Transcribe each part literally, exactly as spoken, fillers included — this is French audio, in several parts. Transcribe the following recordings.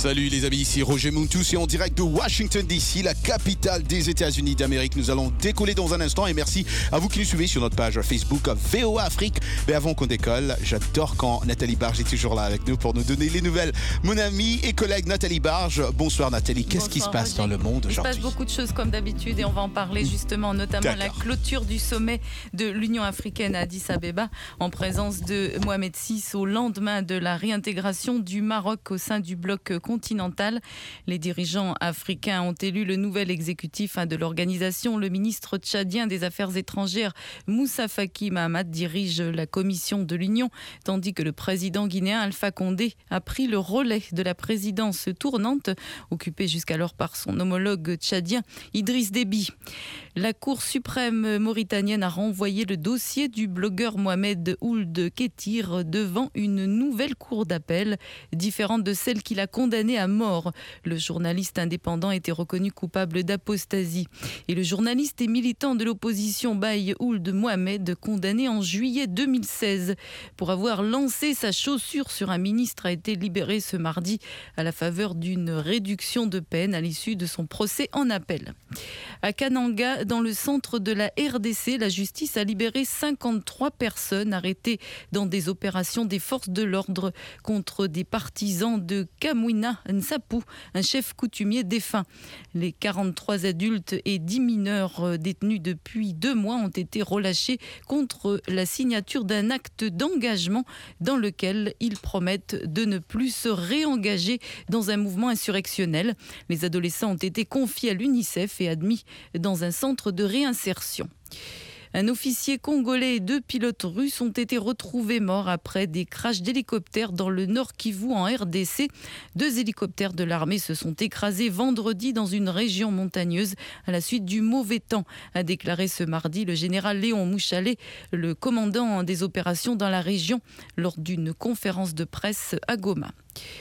Salut les amis, ici Roger Montous et en direct de Washington D C, la capitale des États-Unis d'Amérique. Nous allons décoller dans un instant et merci à vous qui nous suivez sur notre page Facebook V O A Afrique. Mais avant qu'on décolle, j'adore quand Nathalie Barge est toujours là avec nous pour nous donner les nouvelles. Mon amie et collègue Nathalie Barge. Bonsoir Nathalie, qu'est-ce Bonsoir, qui se passe Roger. dans le monde aujourd'hui? Il se passe beaucoup de choses comme d'habitude et on va en parler justement, notamment D'accord. la clôture du sommet de l'Union africaine à Addis Abeba en présence de Mohamed six au lendemain de la réintégration du Maroc au sein du bloc continental. Les dirigeants africains ont élu le nouvel exécutif de l'organisation. Le ministre tchadien des Affaires étrangères Moussa Faki Mahamat dirige la commission de l'Union, tandis que le président guinéen Alpha Condé a pris le relais de la présidence tournante, occupée jusqu'alors par son homologue tchadien Idriss Déby. La Cour suprême mauritanienne a renvoyé le dossier du blogueur Mohamed Ould Kétir devant une nouvelle cour d'appel, différente de celle qui l'a condamné à mort. Le journaliste indépendant était reconnu coupable d'apostasie. Et le journaliste et militant de l'opposition Baye Ould Mohamed, condamné en juillet deux mille seize pour avoir lancé sa chaussure sur un ministre, a été libéré ce mardi à la faveur d'une réduction de peine à l'issue de son procès en appel. À Kananga, dans le centre de la R D C, la justice a libéré cinquante-trois personnes arrêtées dans des opérations des forces de l'ordre contre des partisans de Kamwina Nsapou, un chef coutumier défunt. Les quarante-trois adultes et dix mineurs détenus depuis deux mois ont été relâchés contre la signature d'un acte d'engagement dans lequel ils promettent de ne plus se réengager dans un mouvement insurrectionnel. Les adolescents ont été confiés à l'UNICEF et admis dans un centre de réinsertion. Un officier congolais et deux pilotes russes ont été retrouvés morts après des crashs d'hélicoptères dans le Nord Kivu en R D C. Deux hélicoptères de l'armée se sont écrasés vendredi dans une région montagneuse à la suite du mauvais temps, a déclaré ce mardi le général Léon Mouchalet, le commandant des opérations dans la région, lors d'une conférence de presse à Goma.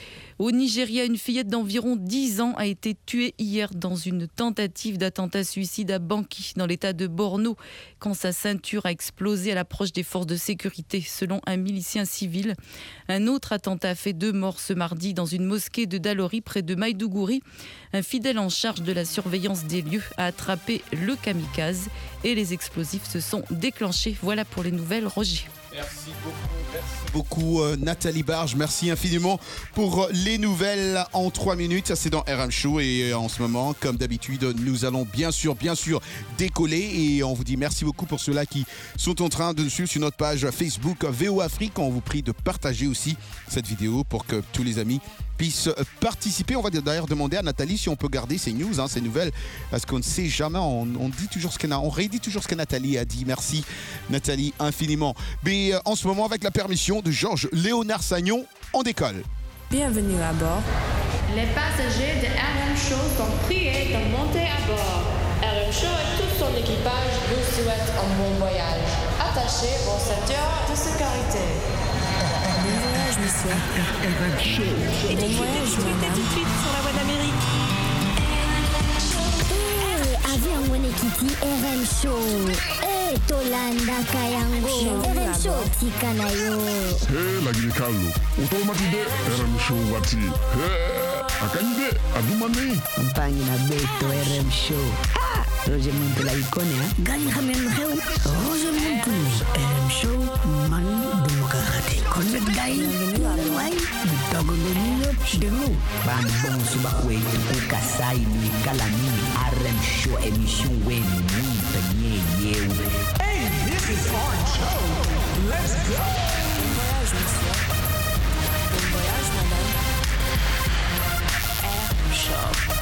Au Nigeria, une fillette d'environ dix ans a été tuée hier dans une tentative d'attentat-suicide à Banki, dans l'état de Borno, quand sa ceinture a explosé à l'approche des forces de sécurité, selon un milicien civil. Un autre attentat a fait deux morts ce mardi dans une mosquée de Dalori, près de Maïdougouri. Un fidèle en charge de la surveillance des lieux a attrapé le kamikaze et les explosifs se sont déclenchés. Voilà pour les nouvelles, Roger. Merci beaucoup, merci beaucoup euh, Nathalie Barge, merci infiniment pour les nouvelles en trois minutes. Ça c'est dans R M Show et euh, en ce moment, comme d'habitude, nous allons bien sûr, bien sûr décoller et on vous dit merci beaucoup pour ceux-là qui sont en train de nous suivre sur notre page Facebook V O Afrique. On vous prie de partager aussi cette vidéo pour que tous les amis puissent participer. On va d'ailleurs demander à Nathalie si on peut garder ces news, hein, ces nouvelles, parce qu'on ne sait jamais, on, on dit toujours ce qu'on a, on redit toujours ce que Nathalie a dit. Merci Nathalie infiniment. Mais euh, en ce moment, avec la permission de Georges Léonard Sagnon, on décolle. Bienvenue à bord. Les passagers de R M Show sont priés de monter à bord. R M Show et tout son équipage vous souhaitent un bon voyage. Attachez vos ceintures de sécurité. Bon voyage, monsieur. R M Show. Bon voyage, madame. Tout de suite sur la voie d'Amérique. Eh, avion mwenye kiti R M Show. Eh, Tolanda Kayango. R M Show tika na yo. Hey, lagini kalu. Utomatide R M Show wati. Hey, akanyide adumani. Mpangi na beto R M Show. Ah, Roger Muntu la ikone ha. Gani hamen heu. Roger Muntu. R M Show man demokrati. Konnet gai. Bienvenue à bord. Wai. Dogo donino. Demu. Ban bon suba kwetu kukasai ni kalami. R M Show emission wenu penye yewe. Hey, this is our show. Let's go. Bon voyage, monsieur. Bon voyage, madame. R M Show.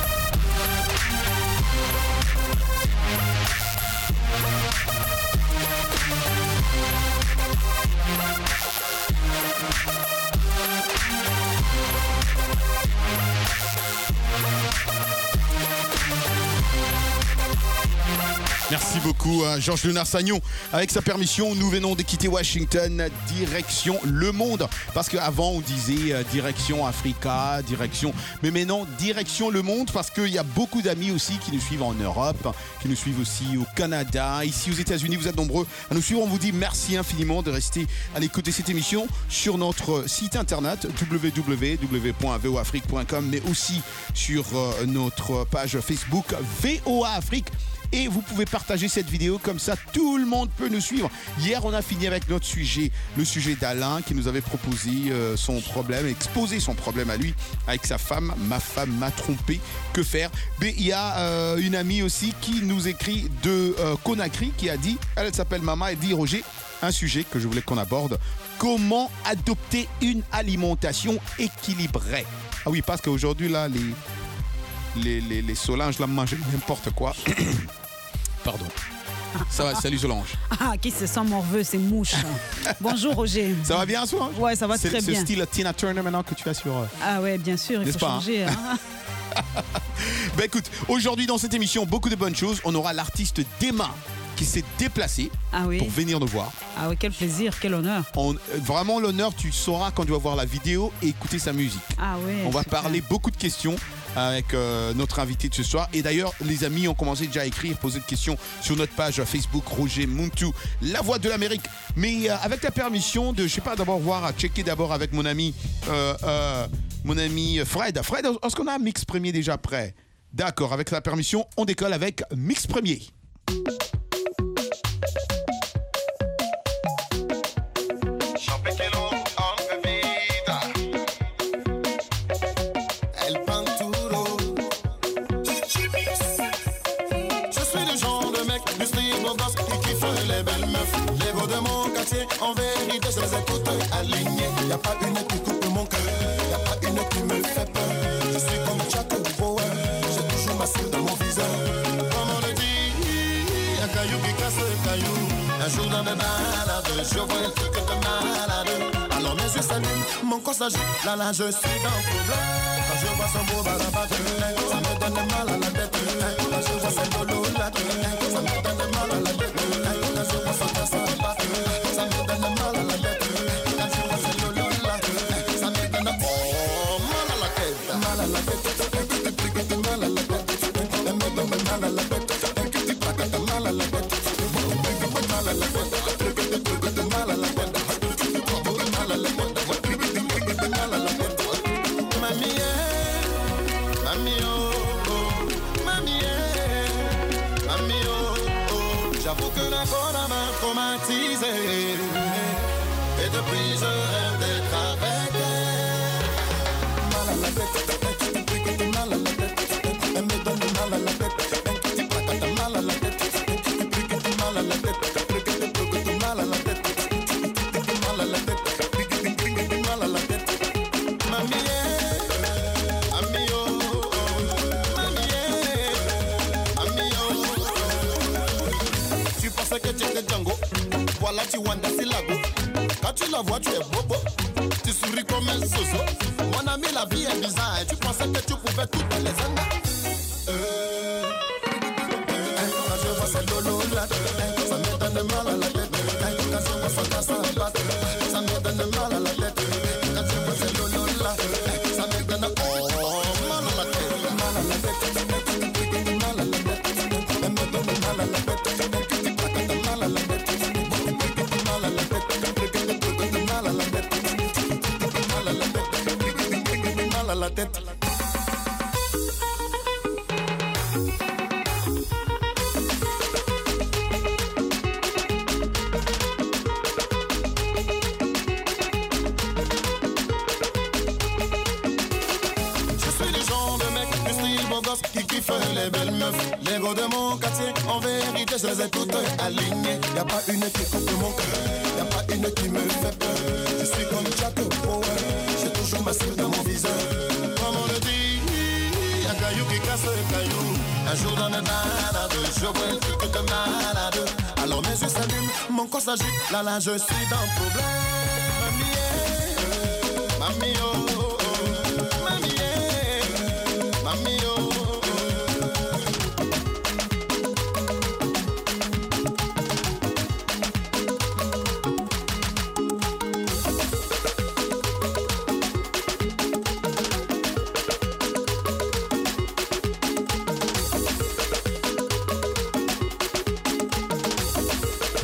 We'll be right back. Merci beaucoup, hein, Georges Lunar-Sagnon. Avec sa permission, nous venons de quitter Washington, direction le monde. Parce qu'avant, on disait euh, direction Africa, direction... Mais maintenant, direction le monde, parce qu'il y a beaucoup d'amis aussi qui nous suivent en Europe, qui nous suivent aussi au Canada, ici aux États-Unis. Vous êtes nombreux à nous suivre. On vous dit merci infiniment de rester à l'écoute de cette émission sur notre site internet w w w point v o afrique point com, mais aussi sur euh, notre page Facebook V O A Afrique. Et vous pouvez partager cette vidéo, comme ça tout le monde peut nous suivre. Hier, on a fini avec notre sujet, le sujet d'Alain qui nous avait proposé euh, son problème, exposé son problème à lui avec sa femme. Ma femme m'a trompé, que faire? Mais il y a euh, une amie aussi qui nous écrit de euh, Conakry qui a dit, elle s'appelle Mama, elle dit Roger, un sujet que je voulais qu'on aborde, comment adopter une alimentation équilibrée? Ah oui, parce qu'aujourd'hui là, les... Les, les, les Solange, là, mangent n'importe quoi. Pardon. Ça va, salut Solange. Ah, qui se sent morveux, c'est mouche. Bonjour Roger. Ça va bien, Solange? Ouais, ça va c'est, très c'est bien. C'est le style Tina Turner maintenant que tu as sur... Euh... Ah ouais, bien sûr, il N'est-ce faut pas, changer. Hein? Hein? Ben écoute, aujourd'hui dans cette émission, beaucoup de bonnes choses. On aura l'artiste Dema qui s'est déplacé ah oui. pour venir nous voir. Ah oui, quel plaisir, quel honneur. On, vraiment l'honneur, tu sauras quand tu vas voir la vidéo et écouter sa musique. Ah oui. On va parler beaucoup de questions avec euh, notre invité de ce soir. Et d'ailleurs, les amis ont commencé déjà à écrire, poser des questions sur notre page Facebook Roger Muntu, la voix de l'Amérique. Mais euh, avec la permission de, je sais pas, d'abord voir, à checker d'abord avec mon ami, euh, euh, mon ami Fred. Fred, est-ce qu'on a un mix premier déjà prêt? D'accord, avec la permission, on décolle avec mix premier. En vérité, je les écoute alignés. Y'a pas une qui coupe mon cœur, y'a pas une qui me fait peur. Je suis comme Jack Bauer, j'ai toujours ma cire dans mon viseur. Comme on le dit, y'a caillou qui casse le caillou. Un jour dans mes balades, je vois un truc de malade. Alors mes yeux s'allument, mon corps s'agite, là là je suis dans le problème. Quand je vois son beau barabat, ça me donne mal à la tête. Quand je vois son bolo là, ça me donne mal à la tête. Quand je vois son casse à battre, ça me donne mal à la tête. Quand je vois son lolo là, ça me donne oh, mal à la tête. Mal à la tête, mal à la tête. Elle me donne mal à la tête. Mal à la tête. Mal à la tête. Mal à la tête. J'avoue que la bonne m'a traumatisé. Et depuis je rêve d'être avec elle. Mal à la tête, mal à la tête. Elle me donne mal à la tête. Mal à la tête, mal à la tête. Mal à la tête, mal à la tête. Mal à la tête. Mamie, ami oh, mamie, ami oh. Tu pensais que tu étais Django, voilà tu Wanda Silago. Quand tu la vois tu es bobo, tu souris comme un soso. Mon ami la vie est bizarre, tu pensais que tu pouvais tout dans les années. Euh, quand je vois ces lolo là, ça me donne mal à la tête. Quand je vois son casse à battre, ça me donne mal à la tête. Quand je vois ces lolo là, ça me donne oh, mal à la tête. Mal à la tête, mal à la tête. Elle me donne mal à la tête. Mal à la tête. Mal à la tête. Mal à la tête. Mal à la tête. Mal à la tête. Qui kiffe les belles meufs, les gars de mon quartier. En vérité, je les ai toutes alignées. Y'a pas une qui coupe mon cœur, y'a pas une qui me fait peur. Je suis comme Jack Bauer, j'ai toujours ma cible dans mon viseur. Comme on le dit, y'a caillou qui casse le caillou. Un jour dans mes balades, je vois un truc de malade. Alors mes yeux s'allument, mon corps s'agite. Là là, je suis dans le problème. Mamie, mamie oh, oh, mamie, mamie oh.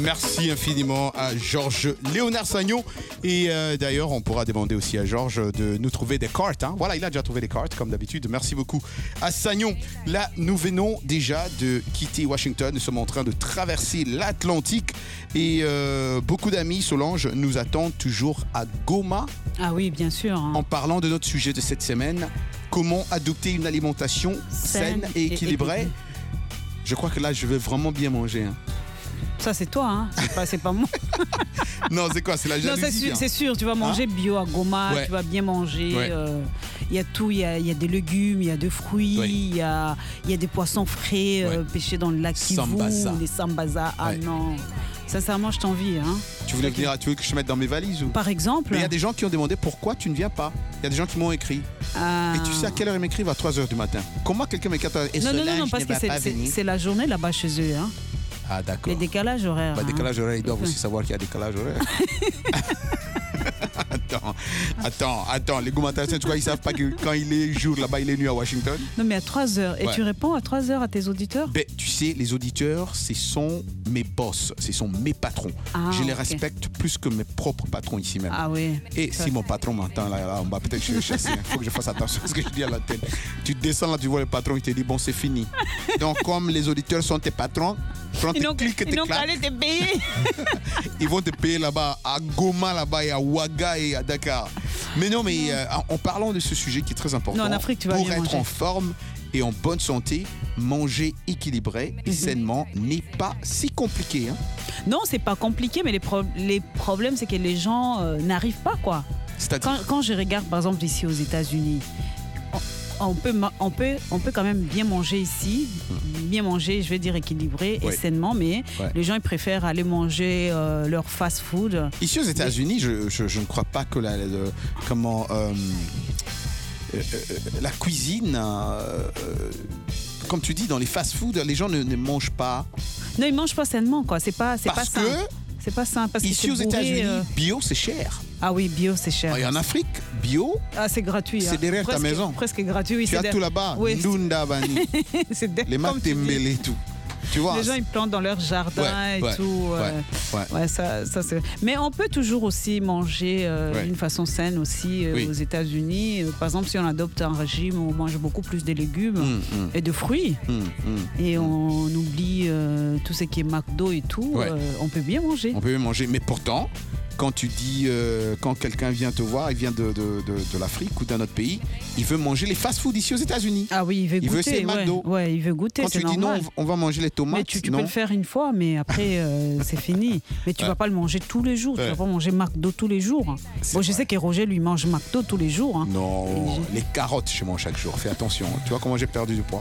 Merci infiniment à Georges Léonard Sagnon. Et euh, d'ailleurs, on pourra demander aussi à Georges de nous trouver des cartes. Hein. Voilà, il a déjà trouvé des cartes, comme d'habitude. Merci beaucoup à Sagnon. Là, nous venons déjà de quitter Washington. Nous sommes en train de traverser l'Atlantique. Et euh, beaucoup d'amis, Solange, nous attendent toujours à Goma. Ah oui, bien sûr. Hein. En parlant de notre sujet de cette semaine, comment adopter une alimentation saine, saine et équilibrée. Et... Je crois que là, je vais vraiment bien manger. Hein. Ça, c'est toi, hein. C'est pas, c'est pas moi. Non, c'est quoi? C'est la jalousie. Non, c'est sûr, hein. c'est sûr. Tu vas manger hein? bio à Goma, ouais. Tu vas bien manger. Il ouais. euh, y a tout. Il y a, y a des légumes, il y a des fruits, il ouais. y, a, y a des poissons frais ouais. euh, pêchés dans le lac Kivu, les sambaza. Ah ouais. Non. Sincèrement, je t'envie. Hein. Tu voulais venir, tu veux que je te mette dans mes valises ou... Par exemple. Mais il y a des gens qui ont demandé pourquoi tu ne viens pas. Il y a des gens qui m'ont écrit. Ah. Et tu sais à quelle heure ils m'écrivent? À trois heures du matin. Comment quelqu'un m'écrit à trois heures? Non, non, non, non, parce que c'est, c'est, c'est la journée là-bas chez eux. Hein. Ah, d'accord. Les décalages horaires. Bah, hein. Décalage horaire, ils doivent aussi savoir qu'il y a décalage horaire. Attends, attends, attends. Les gourmandations, tu crois, ils savent pas que quand il est jour là-bas, il est nuit à Washington? Non, mais à trois heures. Et ouais. tu réponds à trois heures à tes auditeurs? Ben, tu sais, les auditeurs, ce sont mes boss, ce sont mes patrons. Ah, je les okay. respecte plus que mes propres patrons ici même. Ah oui. Et si mon patron m'entend là, là on va peut-être se chasser. Il faut que je fasse attention à ce que je dis à la tête. Tu descends là, tu vois le patron, il te dit bon, c'est fini. Donc, comme les auditeurs sont tes patrons, prends tes clics et tes claques. Ils n'ont qu'à aller te payer. Ils vont te payer là-bas, à Goma, là-bas, et à Ouaga et à Dakar. Mais non, mais euh, en parlant de ce sujet qui est très important, non, en Afrique, tu vas pour bien être manger. en forme et en bonne santé, manger équilibré et mm-hmm. sainement n'est pas si compliqué. Hein. Non, c'est pas compliqué, mais les, pro- les problèmes, c'est que les gens euh, n'arrivent pas, quoi. C'est-à-dire quand, quand je regarde, par exemple, ici aux États-Unis, on, on, peut, on, peut, on peut quand même bien manger ici, bien manger, je vais dire équilibré et ouais. sainement, mais ouais. les gens ils préfèrent aller manger euh, leur fast-food. Ici aux États-Unis, je, je, je ne crois pas que la, le, comment, euh, euh, la cuisine, euh, comme tu dis, dans les fast-food, les gens ne, ne mangent pas. Non, ils mangent pas sainement, quoi. C'est pas, c'est parce pas que sain. C'est pas sain. Parce ici que aux États-Unis, euh... bio c'est cher. Ah oui, bio c'est cher. Et en Afrique, bio, ah, c'est gratuit. C'est hein. derrière presque, ta maison. Presque gratuit. Oui, tu as der... tout là-bas. Oui, Ndunda Bani. C'est derrière. Les matembele et tout. Tu vois, les gens ils plantent dans leur jardin ouais, et ouais, tout. Ouais, euh, ouais. ouais ça, ça c'est... Mais on peut toujours aussi manger euh, ouais. d'une façon saine aussi euh, oui. aux États-Unis. Euh, par exemple, si on adopte un régime où on mange beaucoup plus de légumes mm, mm. et de fruits mm, mm, et mm. on oublie euh, tout ce qui est McDo et tout, ouais. euh, on peut bien manger. On peut bien manger, mais pourtant, quand tu dis, euh, quand quelqu'un vient te voir, il vient de, de, de, de l'Afrique ou d'un autre pays, il veut manger les fast-food ici aux États-Unis. Ah oui, il veut il goûter. Il veut ses McDo. Ouais, ouais, il veut goûter. Quand c'est tu normal. dis non, on va manger les tomates. Mais tu, tu non. peux le faire une fois, mais après, euh, c'est fini. Mais tu ne ouais. vas pas le manger tous les jours. Ouais. Tu ne vas pas manger McDo tous les jours. C'est bon, je sais que Roger, lui, mange McDo tous les jours. Hein. Non, les carottes, je mange chaque jour. Fais attention. Tu vois comment j'ai perdu du poids.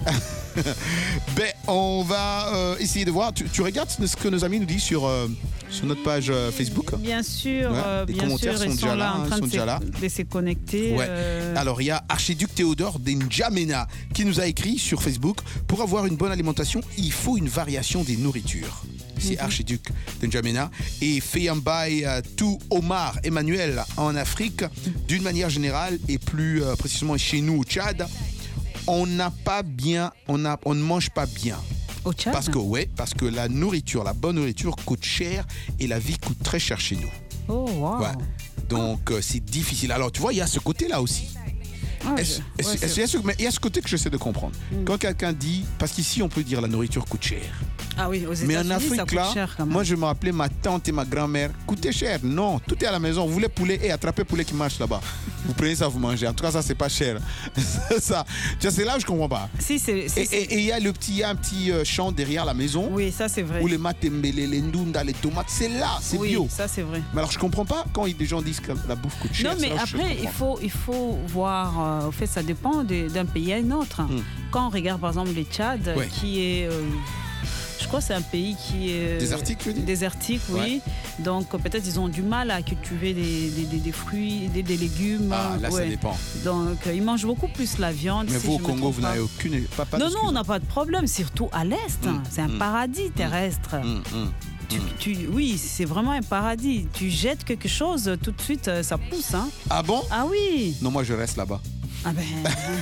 Ben, on va euh, essayer de voir. Tu, tu regardes ce que nos amis nous disent sur, euh, sur notre page euh, Facebook? Bien sûr, ouais, euh, les bien commentaires sûr, sont, ils déjà sont là, là en train sont de, déjà là. de se connecter. Ouais. Euh... Alors, il y a Archiduc Théodore d'Njamena qui nous a écrit sur Facebook: pour avoir une bonne alimentation, il faut une variation des nourritures. C'est mm-hmm. Archiduc d'Njamena. Et Feyambai uh, Tou Omar Emmanuel en Afrique, d'une manière générale et plus euh, précisément chez nous au Tchad, on n'a pas bien, on, a, on ne mange pas bien. Au Tchad? Parce que, ouais, parce que la nourriture, la bonne nourriture coûte cher et la vie coûte très cher chez nous. Oh, wow. Ouais. Donc, oh. euh, c'est difficile. Alors, tu vois, il y a ce côté-là aussi. Ah, est-ce, je... ouais, est-ce, est-ce, est-ce, mais il y a ce côté que j'essaie de comprendre. Mm. Quand quelqu'un dit, parce qu'ici, on peut dire la nourriture coûte cher. Ah oui, aux États-Unis, mais en Afrique, ça coûte là, cher quand même. moi, je me rappelais ma tante et ma grand-mère coûtaient cher. Non, tout est à la maison. Vous voulez poulet et attrapez poulet qui marche là-bas. Vous prenez ça, vous mangez. En tout cas, ça, c'est pas cher. ça, c'est là où je comprends pas. Si, c'est, c'est, et il y a le petit, y a un petit euh, champ derrière la maison. Oui, ça, c'est vrai. Où les matembele, les ndunda, les tomates, c'est là, c'est oui, bio. Ça, c'est vrai. Mais alors, je comprends pas quand des gens disent que la bouffe coûte cher. Non, mais après, il faut, il faut voir. Au fait, ça dépend de, d'un pays à un autre. Hmm. Quand on regarde, par exemple, le Tchad, ouais. qui est. Euh, Je crois que c'est un pays qui est... Désertique, tu veux dire? Désertique, oui. Ouais. Donc peut-être ils ont du mal à cultiver des, des, des, des fruits, des, des légumes. Ah, là, ouais. ça dépend. Donc ils mangent beaucoup plus la viande. Mais si vous, au Congo, vous n'avez aucune... Pas, pas non, non, on n'a pas de problème, surtout à l'Est. Mmh. C'est un mmh. paradis terrestre. Mmh. Mmh. Tu, tu, oui, c'est vraiment un paradis. Tu jettes quelque chose, tout de suite, ça pousse. Hein. Ah bon? Ah oui. Non, moi, je reste là-bas. Ah ben.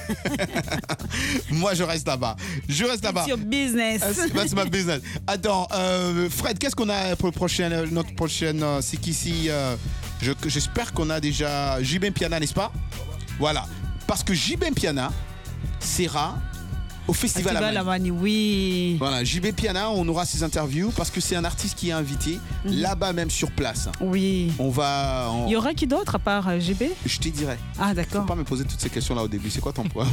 Moi, je reste là-bas. Je reste là-bas. C'est your business. That's my business. Attends, euh, Fred, qu'est-ce qu'on a pour le prochain, notre prochaine euh, c'est qu'ici, euh, je, j'espère qu'on a déjà J B Mpiana, n'est-ce pas? Voilà. Parce que J B Mpiana sera au Festival, Festival Amani. Amani, oui. Voilà, J B Mpiana, on aura ses interviews parce que c'est un artiste qui est invité mm-hmm. là-bas même sur place. Oui. On va. On... Il y aura qui d'autre à part euh, J B? Je te dirai. Ah d'accord. Faut pas me poser toutes ces questions là au début. C'est quoi ton point?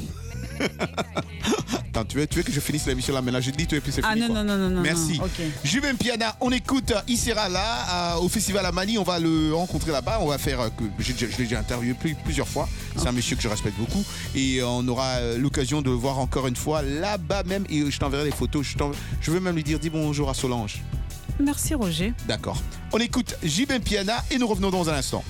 Attends, tu veux, tu veux que je finisse l'émission là maintenant? Je te dis tout et puis c'est ah, fini. Ah non, quoi. non, non, non. Merci. Non, okay. J B Mpiana, on écoute. Il sera là euh, au Festival Amani. On va le rencontrer là-bas. On va faire. Euh, que je, je l'ai déjà interviewé plus, plusieurs fois. C'est okay. un monsieur que je respecte beaucoup. Et euh, on aura euh, l'occasion de le voir encore une fois là-bas même. Et je t'enverrai des photos. Je, je veux même lui dire dis bonjour à Solange. Merci Roger. D'accord. On écoute J B Mpiana et nous revenons dans un instant.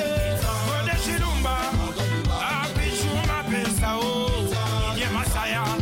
Messiah.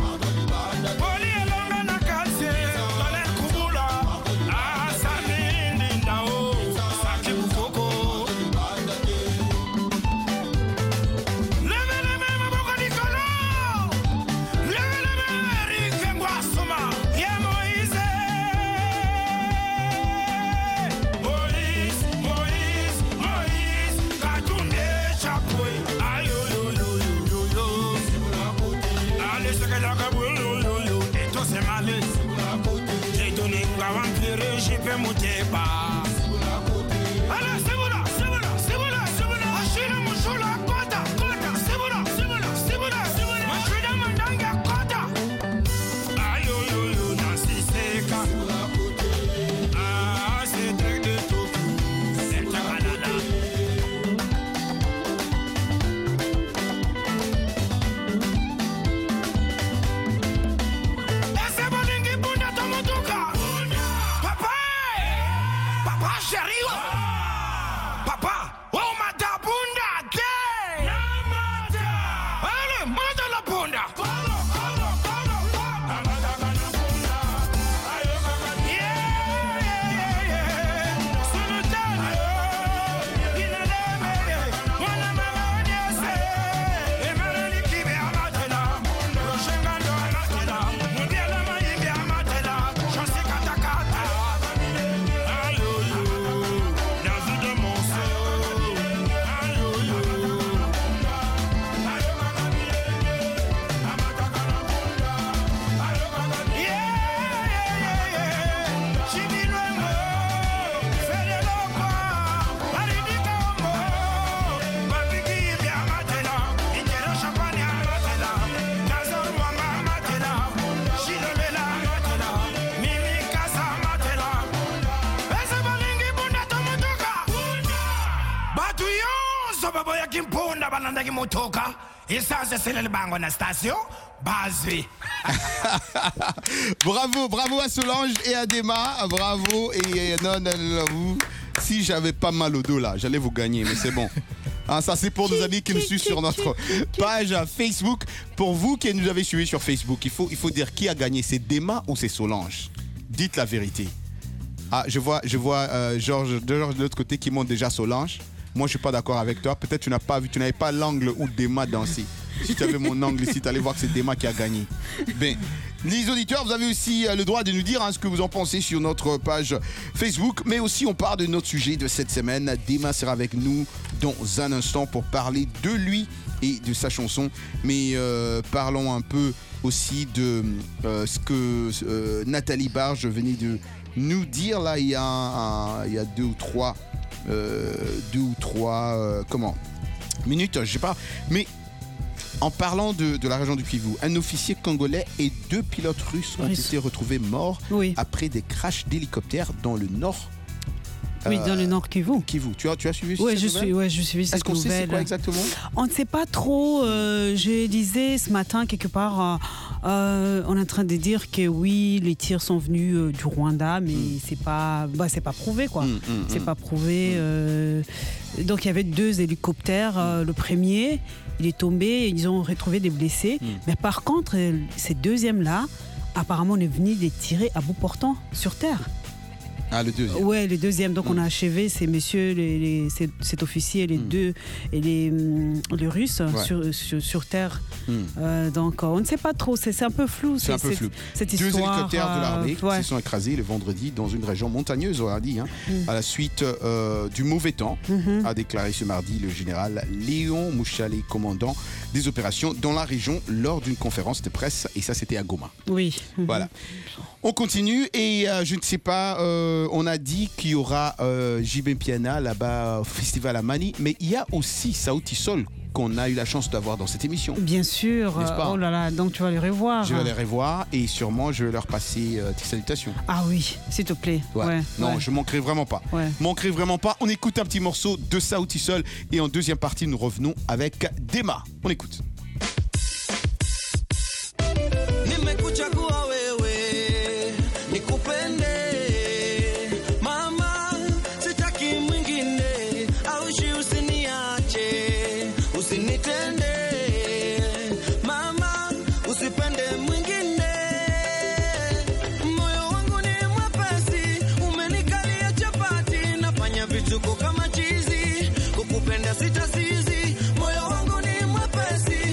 Bravo, bravo à Solange et à Dema, bravo et non, non, non, vous. Si j'avais pas mal au dos là, j'allais vous gagner, mais c'est bon. Hein, ça c'est pour nos amis qui nous suivent sur notre page Facebook. Pour vous qui nous avez suivis sur Facebook, il faut, il faut dire qui a gagné, c'est Dema ou c'est Solange? Dites la vérité. Ah, je vois, je vois euh, Georges de l'autre côté qui monte déjà Solange. Moi, je suis pas d'accord avec toi. Peut-être tu n'as pas vu, tu n'avais pas l'angle où Dema dansait. Si tu avais mon angle ici, tu allais voir que c'est Dema qui a gagné. Ben, les auditeurs, vous avez aussi le droit de nous dire hein, ce que vous en pensez sur notre page Facebook. Mais aussi, on parle de notre sujet de cette semaine. Dema sera avec nous dans un instant pour parler de lui et de sa chanson. Mais euh, parlons un peu aussi de euh, ce que euh, Nathalie Barge venait de nous dire là il y a, un, il y a deux ou trois... Euh, deux ou trois euh, comment minutes, je sais pas, mais en parlant de, de la région du Kivu, un officier congolais et deux pilotes russes ont Russe. été retrouvés morts oui. après des crashs d'hélicoptères dans le nord. Oui, euh, dans le nord Kivu. Kivu. Tu as, tu as suivi ouais, cette je suis, ouais, je suis cette Est-ce qu'on nouvelle. sait c'est quoi exactement? On ne sait pas trop. Euh, je disais ce matin quelque part, euh, euh, on est en train de dire que oui, les tirs sont venus euh, du Rwanda, mais mm. c'est pas, bah, c'est pas prouvé quoi. Mm, mm, c'est mm. pas prouvé. Mm. Euh, donc il y avait deux hélicoptères. Euh, le premier, il est tombé, ils ont retrouvé des blessés. Mm. Mais par contre, ces deuxièmes là, apparemment, on est venu les tirer à bout portant sur terre. Ah, le deuxième. Ouais, le deuxième. Donc, mmh. on a achevé ces messieurs, les, les, cet, cet officier, les mmh. deux, et les, les Russes ouais. sur, sur, sur terre. Mmh. Euh, donc, on ne sait pas trop. C'est, c'est un peu flou. C'est, c'est un peu flou. Cette deux histoire, hélicoptères de l'armée euh, ouais. qui se sont écrasés le vendredi dans une région montagneuse, on a dit, hein, mmh. à la suite euh, du mauvais temps, mmh. a déclaré ce mardi le général Léon Mouchalé, commandant des opérations dans la région, lors d'une conférence de presse. Et ça, c'était à Goma. Oui. Mmh. Voilà. On continue et euh, je ne sais pas, euh, on a dit qu'il y aura euh, J B Piana là-bas au Festival à Mani, mais il y a aussi Sauti Sol qu'on a eu la chance d'avoir dans cette émission. Bien sûr, n'est-ce pas? Oh là là, donc tu vas les revoir. Je vais les revoir et sûrement je vais leur passer euh, tes salutations. Ah oui, s'il te plaît. Ouais. Ouais, non, ouais. je manquerai vraiment pas. Ouais. Manquerai vraiment pas. On écoute un petit morceau de Sauti Sol et en deuxième partie, nous revenons avec Dema. On écoute. Kama chizi kukupenda sita sizi, moyo wangu ni mwepesi.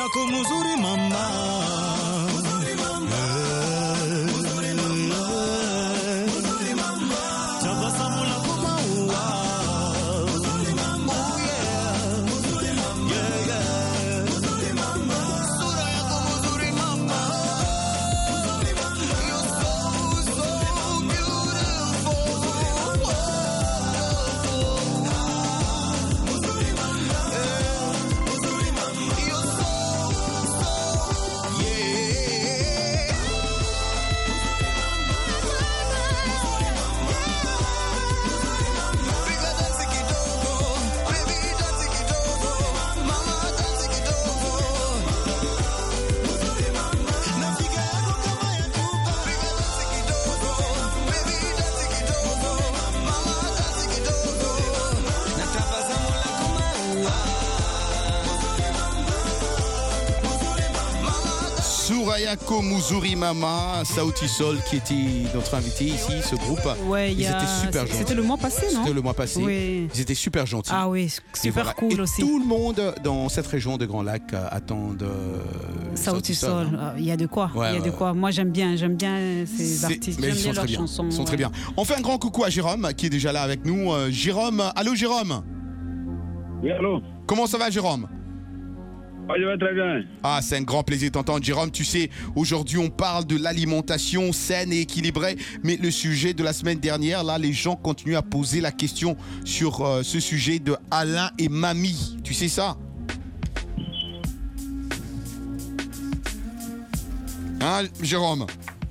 yako mzuri mama. Sourayako Muzuri Mama, Sauti Sol qui était notre invité ici, ce groupe. Ouais, ils a... étaient super gentils. C'était le mois passé, non? C'était le mois passé. Oui. Ils étaient super gentils. Ah oui, super voilà. cool Et aussi. Tout le monde dans cette région de Grand Lac attend de Sauti Sol. Hein. Il y a de quoi. Ouais, Il y a de ouais. quoi. Moi, j'aime bien, j'aime bien ces artistes. J'aime bien leurs bien. chansons. Ils sont ouais. très bien. On fait un grand coucou à Jérôme qui est déjà là avec nous. Euh, Jérôme, allô Jérôme. Oui, allô. Comment ça va Jérôme? Ah, je vais très bien. Ah, c'est un grand plaisir de t'entendre, Jérôme. Tu sais, aujourd'hui, on parle de l'alimentation saine et équilibrée. Mais le sujet de la semaine dernière, là, les gens continuent à poser la question sur euh, ce sujet de Alain et Mamie. Tu sais ça? Hein, Jérôme?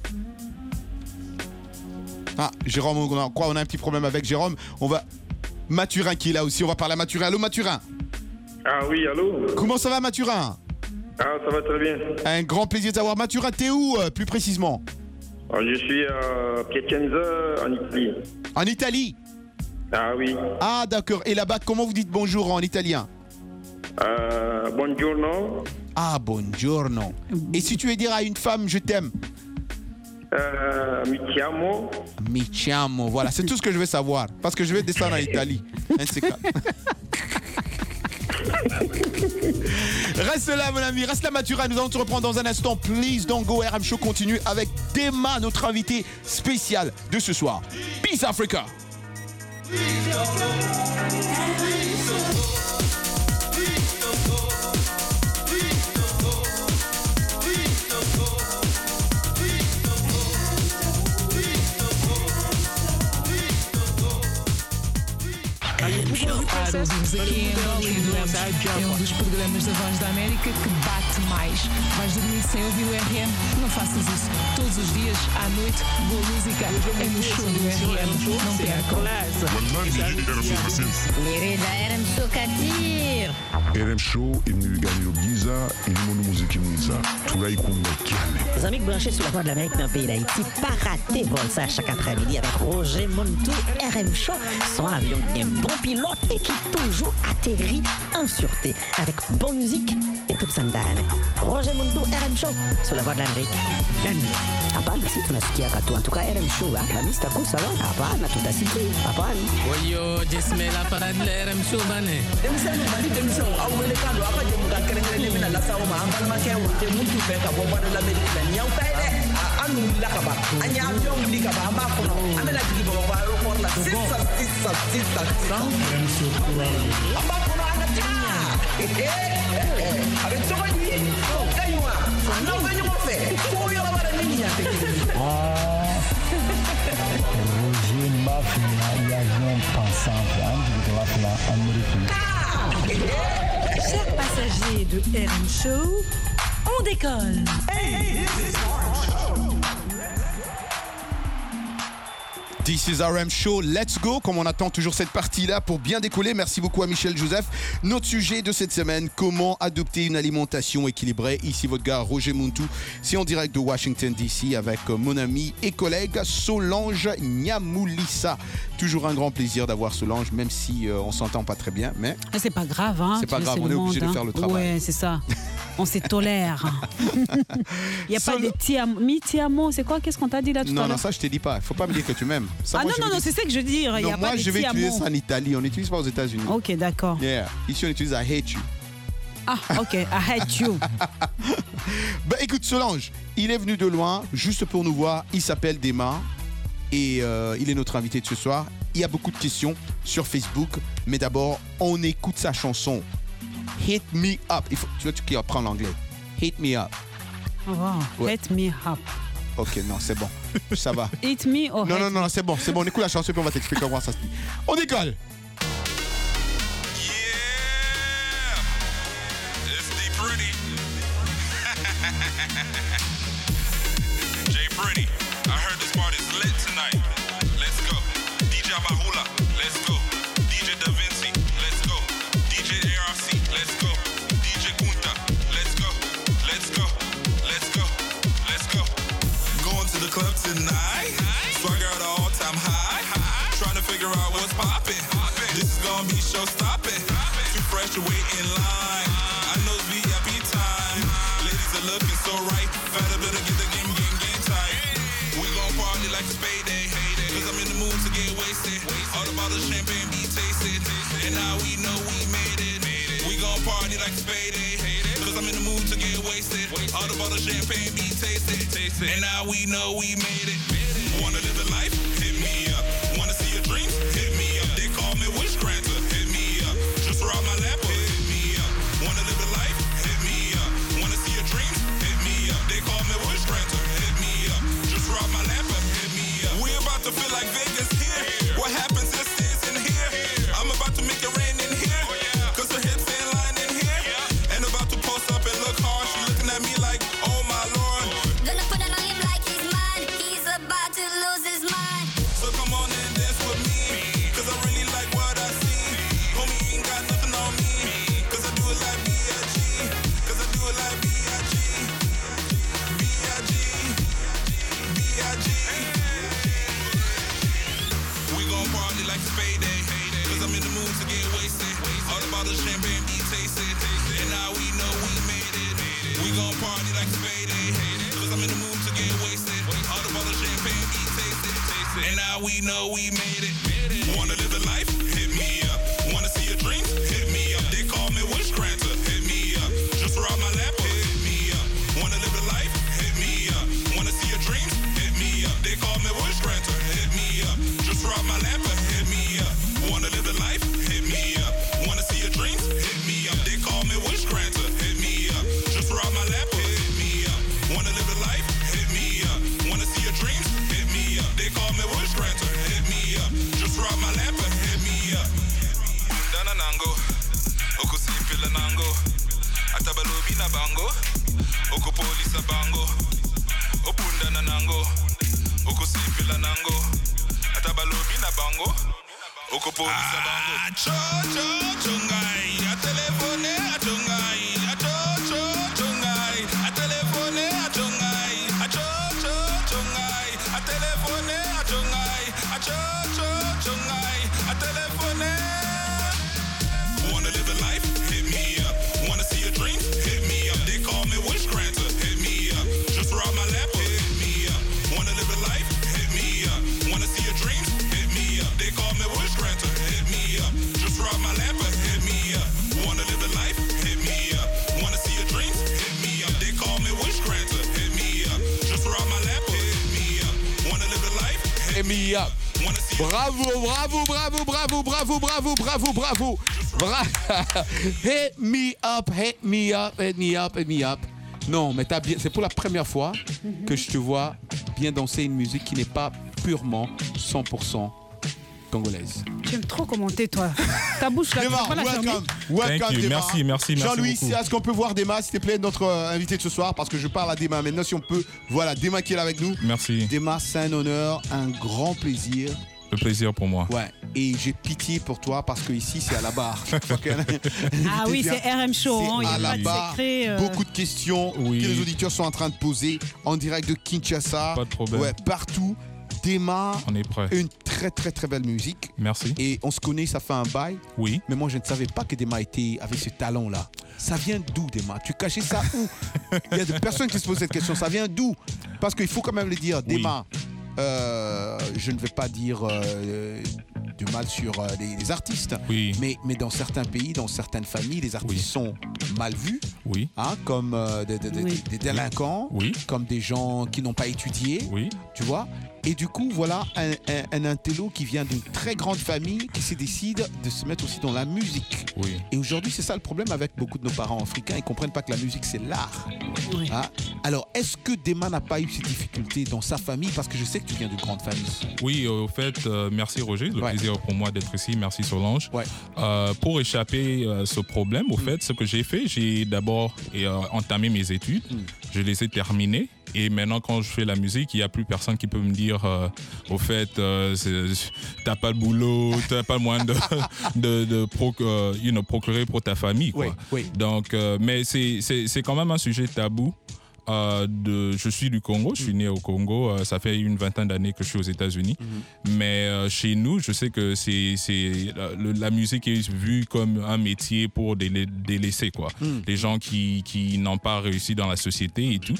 Ah, Jérôme, on a quoi? On a un petit problème avec Jérôme. On va... Mathurin qui est là aussi. On va parler à Mathurin. Allô, Mathurin? Ah oui, allô. Comment ça va, Mathurin? Ah, ça va très bien. Un grand plaisir de t'avoir. Mathurin, t'es où, euh, plus précisément? Alors, je suis à Piacenza, en Italie. En Italie? Ah oui. Ah, d'accord. Et là-bas, comment vous dites bonjour en italien? Euh, buongiorno. Ah, buongiorno. Et si tu veux dire à une femme, je t'aime? Euh, mi chiamo. Mi chiamo. Voilà, c'est tout ce que je veux savoir. Parce que je vais descendre en Italie. Un de ces quatre. Reste là, mon ami, reste là, Mathurin. Nous allons te reprendre dans un instant. Please don't go. R M Show continue avec Dema, notre invité spécial de ce soir. Peace Africa. Para ouvimos aqui em Hollywood, é um dos programas da Voz da América que bate mais. Vais dormir sem ouvir o R M? Não faças isso. Todos os dias, à noite, boa música é no show do R M. Não percam. Mirida R M Show Katir. R M Show imniganyiro byiza irimo n'umuziki mwiza turayikunda cyane. Les amis branchés sur la Voix de l'Amérique dans le pays d'Haïti, pas rater vol ça chaque après-midi avec Roger Montou, R M Show, son avion qui est un bon pilote et qui toujours atterrit en sûreté avec bonne musique et toute sa ndani. Roger Montou, R M Show, sur la Voix de l'Amérique. Hapana, si tunasikia katu. En tout cas, R M Show, la lista cool salon. Hapana, tutasikia. Hapana. Oyo, jesme la parade de R M Show, bane. Emisano, mali demisano, awele kando, apa je muka kerengere mina la sawo ma ambal ma kewa. Te muntu fe ka bo Voix de l'Amérique la nyau tay de. Anu la ka ba. Anya avion li ka ba amba kono. Amela digi bo ba aéroport la sisa sisa sisa. R M Show courage. Amba kono ana ta. Eh eh. Avec ça va dire. Kaywa. Non venyo mo fe. Ko yo la ba ni ya te. Ah. Roger Mafia, il y a un pensant, de la Amérique. Chers passagers de R M Show, on décolle. Hey, This is R M Show, let's go, comme on attend toujours cette partie-là pour bien décoller. Merci beaucoup à Michel Joseph. Notre sujet de cette semaine, comment adopter une alimentation équilibrée. Ici votre gars Roger Montou, c'est en direct de Washington D C avec mon ami et collègue Solange Nyamoulissa. Toujours un grand plaisir d'avoir Solange, même si euh, on s'entend pas très bien, mais... C'est pas grave, hein. C'est pas grave, on est obligé de faire le travail. Ouais, c'est ça. On se tolère. Il n'y a Sol... pas de tiamo. Mi tiamo, c'est quoi? Qu'est-ce qu'on t'a dit là tout non, à l'heure? Non, ça je te dis pas. Il faut pas me dire que tu m'aimes. Ça, ah moi, non, non, non, c'est ça que je veux dire. Il non, y a moi, pas de je vais tiamo. utiliser ça en Italie. On n'utilise pas aux États-Unis. Ok, d'accord. Yeah. Ici, on utilise I hate you. Ah, ok, I hate you. Bah écoute, Solange, il est venu de loin, juste pour nous voir. Il s'appelle Dema et euh, il est notre invité de ce soir. Il y a beaucoup de questions sur Facebook, mais d'abord, on écoute sa chanson Hit Me Up. Il faut, tu vois, tu apprends l'anglais. Hit Me Up. Oh, wow. Ouais. Hit me up. Ok, non, c'est bon. Ça va. Hit me or Non, hate non, non, c'est bon, c'est bon. On écoute la chanson et puis on va t'expliquer comment ça se dit. On décolle. Jay Pretty, I heard this party's lit tonight. Let's go. D J Mahula, let's go. D J Da Vinci, let's go. D J A R C, let's go. D J Kunta, let's go. Let's go. Let's go. Let's go. Going to the club tonight. Swagger at an all-time high. Trying to figure out what's poppin'. This is gonna be show-stopping. Too fresh to wait in line. I know it's V I P time. Ladies are looking so right. Fatter better get the game, game, game tight. We gon' party like it's payday. Cause I'm in the mood to get wasted. All the bottles of champagne be tasted. And now we know we made it. We gon' party like it's payday. Cause I'm in the mood to get wasted. All the bottles of champagne be tasted. And now we know we made it. Wanna live a life? Hit me up. Wanna see your dreams? Hit me up. They call me wish granter. Hit me up. Just ride my lap. Hit me up. Wanna live a life? Hit me up. Wanna see your dreams? Hit me up. They call me wish granter. Hit me up. Just ride my lap. Hit me up. We about to feel like Vegas here. What happens is stays in here. I'm about to make it rain in here. Cause the hips ain't lying in here. And about to post up and look hard. She looking at me like, oh my lord. Gonna put it on him like he's mine. He's about to lose his mind. So come on and dance with me. Cause I really like what I see. Homie ain't got nothing on me. Cause I do it like B I G. Cause I do it like B I G. B I G. B I G. We gon' party like it's payday. Cause I'm in the mood to get wasted. All the bottles of champagne be tasted. And now we know we made it. We gon' party like it's payday. Cause I'm in the mood to get wasted. All the bottles of champagne be tasted. And now we know we made it. Wanna live a life? Hit me up. Wanna see your dreams? Hit me up. They call me wish granter. Hit me up. Just ride my lap. Hit me up. Wanna live a life? Hit me up. Wanna see your dreams? Hit me up. They call me wish granter. Hit me up. Just ride my lap. Hit me up. Wanna live a life? Hit me up. Wanna see your dreams? Hit me up. They call me wish granter. Hit me up. Just ride my lap. Hit me up. Wanna live a life? Hit me up. Wanna see your dreams? Hit me up. They call me wish granter. Hit me up. Just ride my lap. Hit me up. Dana nango. Okusi pila nango. Atabalobi na bango. Okupolisa bango. Opunda na nango. Okusi pila nango. Atabalobi na bango. Okupolisa bango. Ah, cho cho chungai. A telefone a chungai. A cho cho chungai. A telefone a chungai. A cho cho chungai. A telefone a chungai. A cho cho chungai. A telefone. Wanna live a life? Hit me up. Wanna see your dreams? Hit me up. They call me wish granter. Hit me up. Just ride my lap. Hit me up. Wanna live a life? Hit me up. Wanna see your dreams? Hit me up. They call me wish granter. Hit me up. Just ride my lap. Hit me up. Wanna live a life? Hit me up. Wanna see your dreams? Hit me up. They call me wish granter. Hit me up. Just ride my lap. Hit me up. Wanna live a life? Hit me up. Bravo, bravo, bravo, bravo, bravo, bravo, bravo, bravo. Bra hit me up, hit me up, hit me up, hit me up. Non, mais t'as bien. C'est pour la première fois que je te vois bien danser une musique qui n'est pas purement cent pour cent congolaise. J'aime trop commenter, toi. Ta bouche là, tu vas pas la fermer. Welcome, welcome, Thank you. Dema. Merci, merci, merci Jean-Louis, beaucoup. est-ce qu'on peut voir Dema, s'il te plaît, notre euh, invité de ce soir, parce que je parle à Dema maintenant, si on peut. Voilà, Dema qui est là avec nous. Merci. Dema, c'est un honneur, un grand plaisir. Le plaisir pour moi. Ouais, et j'ai pitié pour toi parce que ici c'est à la barre. Ah oui, c'est R M Show, hein, il n'y a à la pas de barre. secret. euh. Beaucoup de questions Oui. que les auditeurs sont en train de poser en direct de Kinshasa. Pas de problème. Ouais, partout. Dema, On est prêt. une très très très belle musique. Merci. Et on se connaît, ça fait un bail. Oui. Mais moi je ne savais pas que Dema était avec ce talent-là. Ça vient d'où, Dema? Tu cachais ça où? Il y a des personnes qui se posent cette question. Ça vient d'où? Parce qu'il faut quand même le dire, Oui. Dema. Euh, je ne vais pas dire euh, de mal sur euh, les, les artistes. Oui. Mais, mais dans certains pays, dans certaines familles, les artistes oui. sont mal vus. Oui. Hein, comme euh, des, des, oui. des délinquants, oui. comme des gens qui n'ont pas étudié. Oui. Tu vois. Et du coup, voilà un, un, un intello qui vient d'une très grande famille qui se décide de se mettre aussi dans la musique. Oui. Et aujourd'hui, c'est ça le problème avec beaucoup de nos parents africains. Ils ne comprennent pas que la musique, c'est l'art. Oui. Hein? Alors, est-ce que Dema n'a pas eu ces difficultés dans sa famille? Parce que je sais que tu viens d'une grande famille. Oui, au fait, euh, merci Roger. Le ouais. plaisir pour moi d'être ici. Merci Solange. Ouais. Euh, pour échapper à ce problème, au mm. fait, ce que j'ai fait, j'ai d'abord euh, entamé mes études. Mm. Je les ai terminées. Et maintenant, quand je fais la musique, il n'y a plus personne qui peut me dire, euh, au fait, euh, t'as pas le boulot, t'as pas le moyen de, de, de pro, euh, you know, procurer pour ta famille. Quoi. Oui, oui. Donc, euh, mais c'est, c'est, c'est quand même un sujet tabou. Euh, de, je suis du Congo, je suis né au Congo, euh, ça fait une vingtaine d'années que je suis aux États-Unis. Mm-hmm. Mais euh, chez nous, je sais que c'est, c'est, la, la musique est vue comme un métier pour des délaissés, quoi. Mm. Les gens qui, qui n'ont pas réussi dans la société et tout.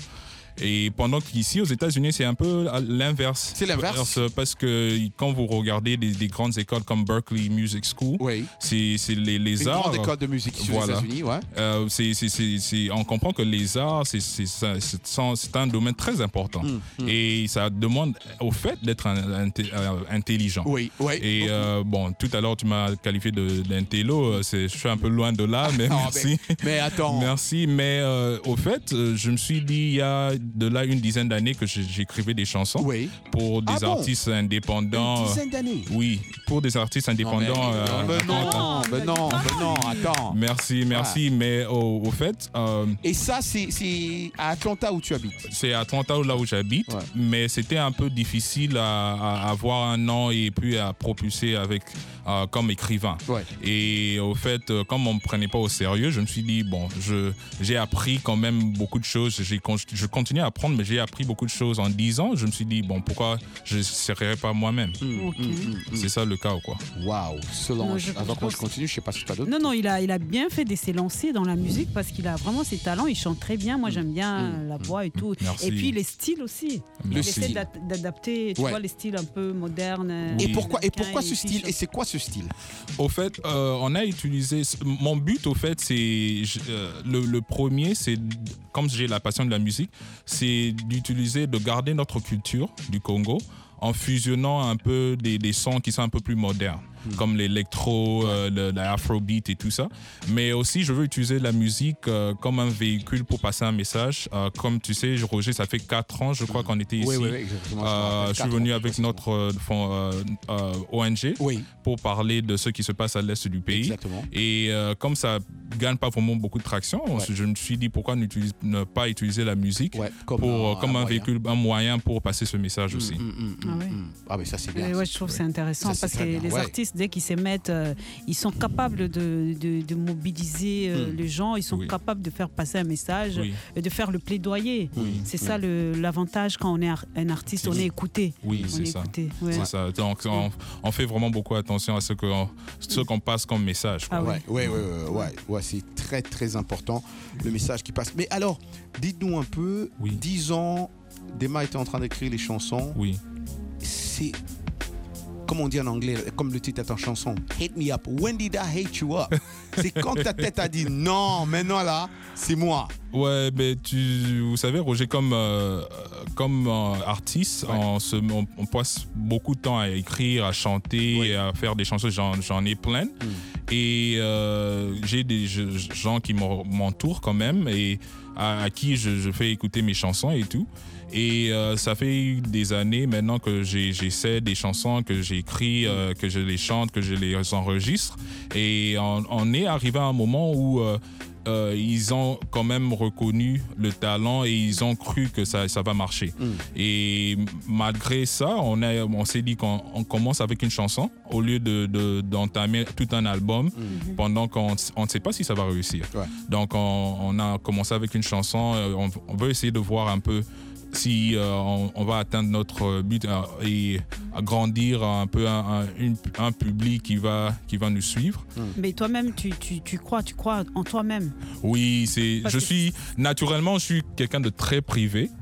Et pendant qu'ici, aux États-Unis, c'est un peu l'inverse. C'est l'inverse. Parce que quand vous regardez des, des grandes écoles comme Berkeley Music School, oui. c'est, c'est les, les Une arts. Une grande école de musique ici voilà. aux États-Unis, ouais. Euh, c'est, c'est, c'est, c'est, on comprend que les arts, c'est, c'est, c'est, c'est un domaine très important. Mmh, mmh. Et ça demande au fait d'être un, un, un, intelligent. Oui, oui. Et euh, bon, tout à l'heure, tu m'as qualifié de, d'intello. C'est, je suis un peu loin de là, mais non, merci. Mais, mais attends. Merci. Mais euh, au fait, je me suis dit, il y a de là une dizaine d'années que j'écrivais des chansons oui. pour des ah bon? artistes indépendants. Une dizaine d'années? Oui, pour des artistes indépendants. Non, mais, euh, mais non, mais non, mais non, attends. Merci, merci, ouais. mais au, au fait... Euh, Et ça, c'est, c'est à Atlanta où tu habites? C'est à Atlanta là où j'habite, ouais. mais c'était un peu difficile à, à avoir un nom et puis à propulser avec, euh, comme écrivain. Ouais. Et au fait, comme on ne me prenait pas au sérieux, je me suis dit, bon, je, j'ai appris quand même beaucoup de choses. J'ai, je continue à apprendre, mais j'ai appris beaucoup de choses en dix ans. Je me suis dit, bon, pourquoi je ne serais pas moi-même? mmh, okay. mmh, C'est ça le cas, quoi. Waouh, Solange. Avant que je continue, je ne sais pas si tu as d'autres. Non, non, il a, il a bien fait de s'élancer dans la musique parce qu'il a vraiment ses talents. Il chante très bien. Moi, j'aime bien mmh. la voix et tout. Merci. Et puis les styles aussi. Le il style. essaie d'adapter, tu ouais. vois, les styles un peu modernes. Et pourquoi, et pourquoi ce style? Et c'est quoi ce style? Au fait, euh, on a utilisé... Mon but, au fait, c'est... Euh, le, le premier, c'est... Comme j'ai la passion de la musique, c'est d'utiliser, de garder notre culture du Congo en fusionnant un peu des, des sons qui sont un peu plus modernes. Mmh. Comme l'électro, euh, le, l'afrobeat et tout ça. Mais aussi, je veux utiliser la musique euh, comme un véhicule pour passer un message. Euh, comme tu sais, Roger, ça fait quatre ans, je crois, qu'on était ici. Oui, oui, exactement. Euh, je suis venu avec notre euh, fond, euh, euh, O N G oui. pour parler de ce qui se passe à l'est du pays. Exactement. Et euh, comme ça ne gagne pas vraiment beaucoup de traction, ouais. je me suis dit pourquoi ne pas utiliser la musique ouais, comme pour, un, comme un, un véhicule, un moyen pour passer ce message mmh, aussi. Mmh, mmh, ah, oui. mmh. ah mais ça c'est bien. Et ouais, je trouve que c'est intéressant ça, parce que les ouais. artistes, dès qu'ils se mettent, euh, ils sont capables de, de, de mobiliser euh, mmh. les gens, ils sont oui. capables de faire passer un message, oui. et de faire le plaidoyer. Oui. C'est oui. ça le, l'avantage quand on est un artiste, on est écouté. Oui, on c'est, est ça. Écouté. Ouais. c'est ça. Donc on, on fait vraiment beaucoup attention à ce qu'on, ce qu'on passe comme message. Ah ouais. Ouais, ouais, ouais, ouais, ouais, c'est très très important le message qui passe. Mais alors, dites-nous un peu, oui. dix ans, Dema était en train d'écrire les chansons. Oui. C'est, comme on dit en anglais, comme le titre de ta chanson, Hate Me Up. When did I hate you up? C'est quand ta tête a dit non, maintenant là, c'est moi. Ouais, mais tu, vous savez, Roger, comme, euh, comme euh, artiste, ouais. on, se, on, on passe beaucoup de temps à écrire, à chanter, ouais. et à faire des chansons. J'en, j'en ai plein. Mm. Et euh, j'ai des gens qui m'entourent quand même et à, à qui je, je fais écouter mes chansons et tout. Et euh, ça fait des années maintenant que j'ai, j'essaie des chansons que j'écris, euh, que je les chante, que je les enregistre. Et on, on est arrivé à un moment où euh, euh, ils ont quand même reconnu le talent et ils ont cru que ça, ça va marcher. Mm. Et malgré ça, on, a, on s'est dit qu'on on commence avec une chanson au lieu de, de, d'entamer tout un album mm. pendant qu'on on ne sait pas si ça va réussir. Ouais. Donc on, on a commencé avec une chanson, on, on veut essayer de voir un peu si euh, on, on va atteindre notre but euh, et agrandir un peu un, un, une, un public qui va, qui va nous suivre. Mais toi-même, tu, tu, tu, crois, tu crois en toi-même? Oui, c'est, je suis, naturellement, je suis quelqu'un de très privé.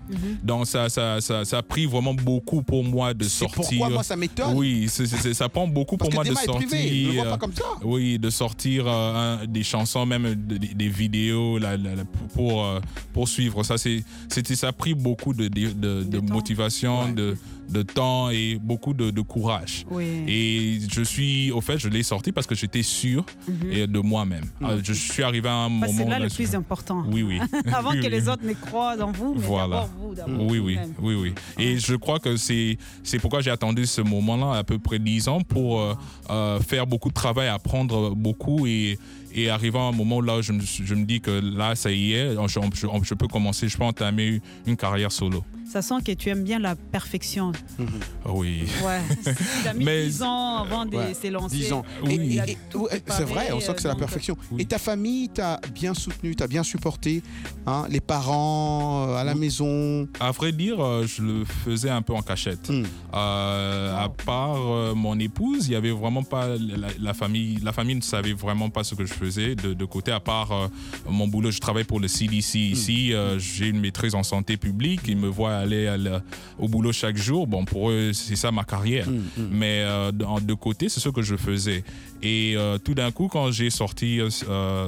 Mm-hmm. Donc ça, ça, ça, ça a pris vraiment beaucoup pour moi de c'est sortir. Pourquoi moi ça m'étonne? Oui, c'est, c'est, ça prend beaucoup Parce pour moi que de Théma est sortir. privé, je le vois pas comme ça. Oui, de sortir euh, un, des chansons, même des, des vidéos la, la, la, pour, euh, pour suivre ça. C'est, c'était, ça a pris beaucoup de, de, de, de motivation, ouais. de, de temps et beaucoup de, de courage. Oui. Et je suis, au fait, je l'ai sorti parce que j'étais sûr mm-hmm. de moi-même. Mm-hmm. Je suis arrivé à un bah, moment. C'est là le plus important. Oui, oui. Avant oui, que oui. les autres ne croient en vous, mais voilà. d'abord vous. D'abord oui, oui, oui, oui. Et je crois que c'est, c'est pourquoi j'ai attendu ce moment-là, à peu près dix ans, pour euh, euh, faire beaucoup de travail, apprendre beaucoup et. Et arrivant à un moment là, je me, je me dis que là, ça y est, je, je, je peux commencer, je peux entamer une carrière solo. Ça sent que tu aimes bien la perfection. Mmh. Oui. Ouais. Il a mis Mais... dix ans avant de ouais. se lancer. dix ans. Oui. Et, et, et, c'est vrai, on sent que c'est donc... la perfection. Oui. Et ta famille t'a bien soutenu, t'a bien supporté, hein, les parents à la oui. maison. À vrai dire, je le faisais un peu en cachette. Mmh. Euh, wow. À part euh, mon épouse, il y avait vraiment pas la, la famille. La famille ne savait vraiment pas ce que je faisais de, de côté. À part euh, mon boulot, je travaille pour le C D C ici. Mmh. Euh, j'ai une maîtrise en santé publique. Ils me voient aller à la, au boulot chaque jour. Bon, pour eux, c'est ça ma carrière. Mmh, mmh. Mais euh, de, de côté, c'est ce que je faisais. Et euh, tout d'un coup, quand j'ai sorti euh,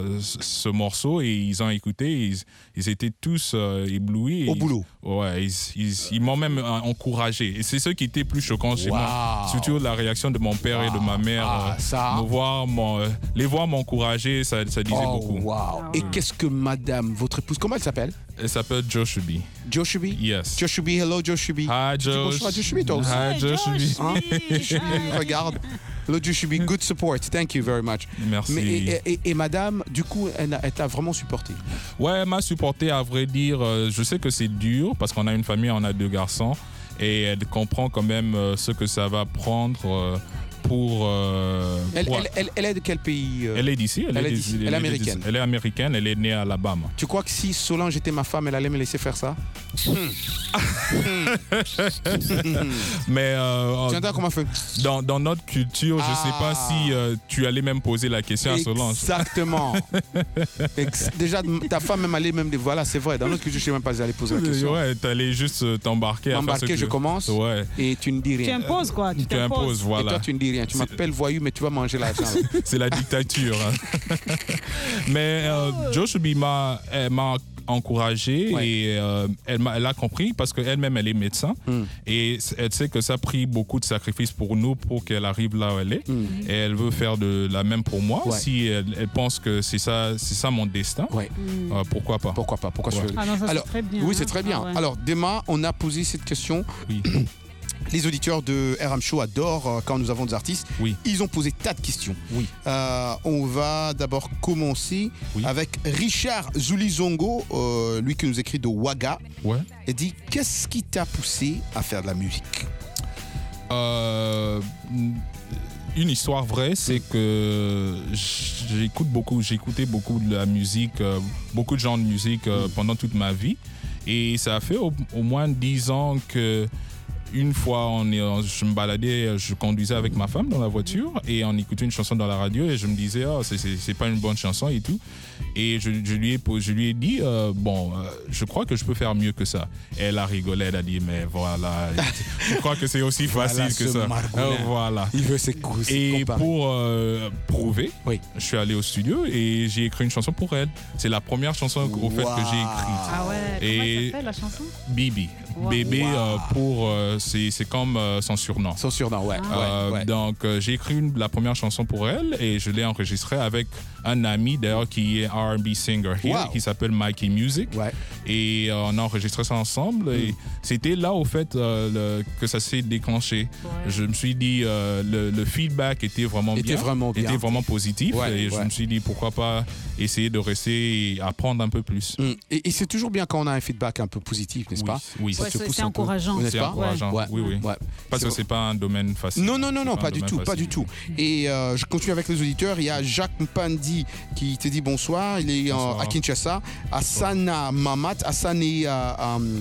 ce morceau et ils ont écouté, ils, ils étaient tous euh, éblouis. Au boulot. Ouais, ils, ils, ils m'ont même encouragé. Et c'est ce qui était plus choquant chez wow. moi. Surtout la réaction de mon père wow. et de ma mère. Ah, euh, ça. Me voir, mon, euh, les voir m'encourager, ça, ça disait oh, beaucoup. Wow. Ah, et oui. Qu'est-ce que madame, votre épouse, comment elle s'appelle? Elle s'appelle Joshubi. Joshubi? Yes. Joshubi, hello Joshubi. Hi Josh. Bonjour à Joshubi, toi aussi. Hi Joshubi. Hein? Joshubi, regarde. Hello Joshubi, good support. Thank you very much. Merci. Mais, et, et, et madame, du coup, elle, elle t'a vraiment supporté? Ouais, elle m'a supporté, à vrai dire. Je sais que c'est dur parce qu'on a une famille, on a deux garçons. Et elle comprend quand même ce que ça va prendre pour... Euh, elle, pour... Elle, elle, elle est de quel pays? euh... Elle est d'ici. Elle, elle, est, est d'ici. Elle, elle est américaine. Elle est américaine, elle est née à Alabama. Tu crois que si Solange était ma femme, elle allait me laisser faire ça? Mais euh, tu entends comment fait? Dans, dans notre culture, ah. je ne sais pas si euh, tu allais même poser la question à Solange. Exactement. Déjà, ta femme même allait même dire, voilà, c'est vrai, dans notre culture, je ne sais même pas si elle allait poser la question. Ouais, tu allais juste t'embarquer. M'embarquer, je commence ouais. et tu ne dis rien. Tu imposes quoi? Tu, tu imposes, voilà. Et toi, tu ne dis rien. Tu m'appelles voyou, mais tu vas manger l'argent. C'est la dictature. Hein. Mais euh, Joshubi m'a, m'a encouragé ouais. et euh, elle, m'a, elle a compris parce qu'elle-même, elle est médecin mm. et elle sait que ça a pris beaucoup de sacrifices pour nous pour qu'elle arrive là où elle est. Mm. Et elle veut faire de la même pour moi. Ouais. Si elle, elle pense que c'est ça, c'est ça mon destin, ouais. mm. euh, pourquoi pas? Pourquoi pas? Pourquoi ouais. ah non, ça, Alors, c'est très bien. Oui, c'est très bien. Ah ouais. Alors, Théma, on a posé cette question. Oui. Les auditeurs de R M Show adorent euh, quand nous avons des artistes. Oui. Ils ont posé tas de questions. Oui. Euh, on va d'abord commencer oui. avec Richard Zulizongo, euh, lui qui nous écrit de Ouaga. Ouais. Il dit, qu'est-ce qui t'a poussé à faire de la musique? euh, Une histoire vraie, c'est que j'écoute beaucoup, j'ai écouté beaucoup de la musique, euh, beaucoup de genres de musique euh, mm. pendant toute ma vie. Et ça a fait au, au moins dix ans que une fois, on est, je me baladais, je conduisais avec ma femme dans la voiture et on écoutait une chanson dans la radio et je me disais, oh, c'est, c'est, c'est pas une bonne chanson et tout. Et je, je, lui, ai, je lui ai dit, euh, bon, euh, je crois que je peux faire mieux que ça. Et elle a rigolé, elle a dit, mais voilà, je crois que c'est aussi facile voilà que ça. Euh, voilà. Il veut s'écouter. Et pour euh, prouver, oui. je suis allé au studio et j'ai écrit une chanson pour elle. C'est la première chanson au wow. fait que j'ai écrite. Ah ouais, et comment elle s'appelle la chanson? Bibi. Wow. Bébé wow. euh, pour euh, c'est, c'est comme euh, son surnom. Son surnom, ouais. Ah. Euh, ouais, ouais. Donc euh, j'ai écrit une, la première chanson pour elle et je l'ai enregistrée avec un ami d'ailleurs qui est R and B singer here, wow. qui s'appelle Mikey Music. Ouais. Et euh, on a enregistré ça ensemble. Mm. Et c'était là au fait euh, le, que ça s'est déclenché. Ouais. Je me suis dit euh, le, le feedback était vraiment était bien, vraiment bien, était vraiment positif. Ouais, et ouais. je me suis dit pourquoi pas essayer de rester et apprendre un peu plus. Mm. Et, et c'est toujours bien quand on a un feedback un peu positif, n'est-ce oui, pas? Oui, ouais, c'est, c'est encourageant. Peu, c'est encourageant. Ouais. Oui, oui. Ouais. Parce que c'est pas un domaine facile. Non, non, non, non, pas, pas du tout, facile. pas du tout. Et euh, je continue avec les auditeurs. Il y a Jacques Mpandi qui te dit bonsoir. Il est en, à Kinshasa. Hassana Mamat. Hassan est à, à,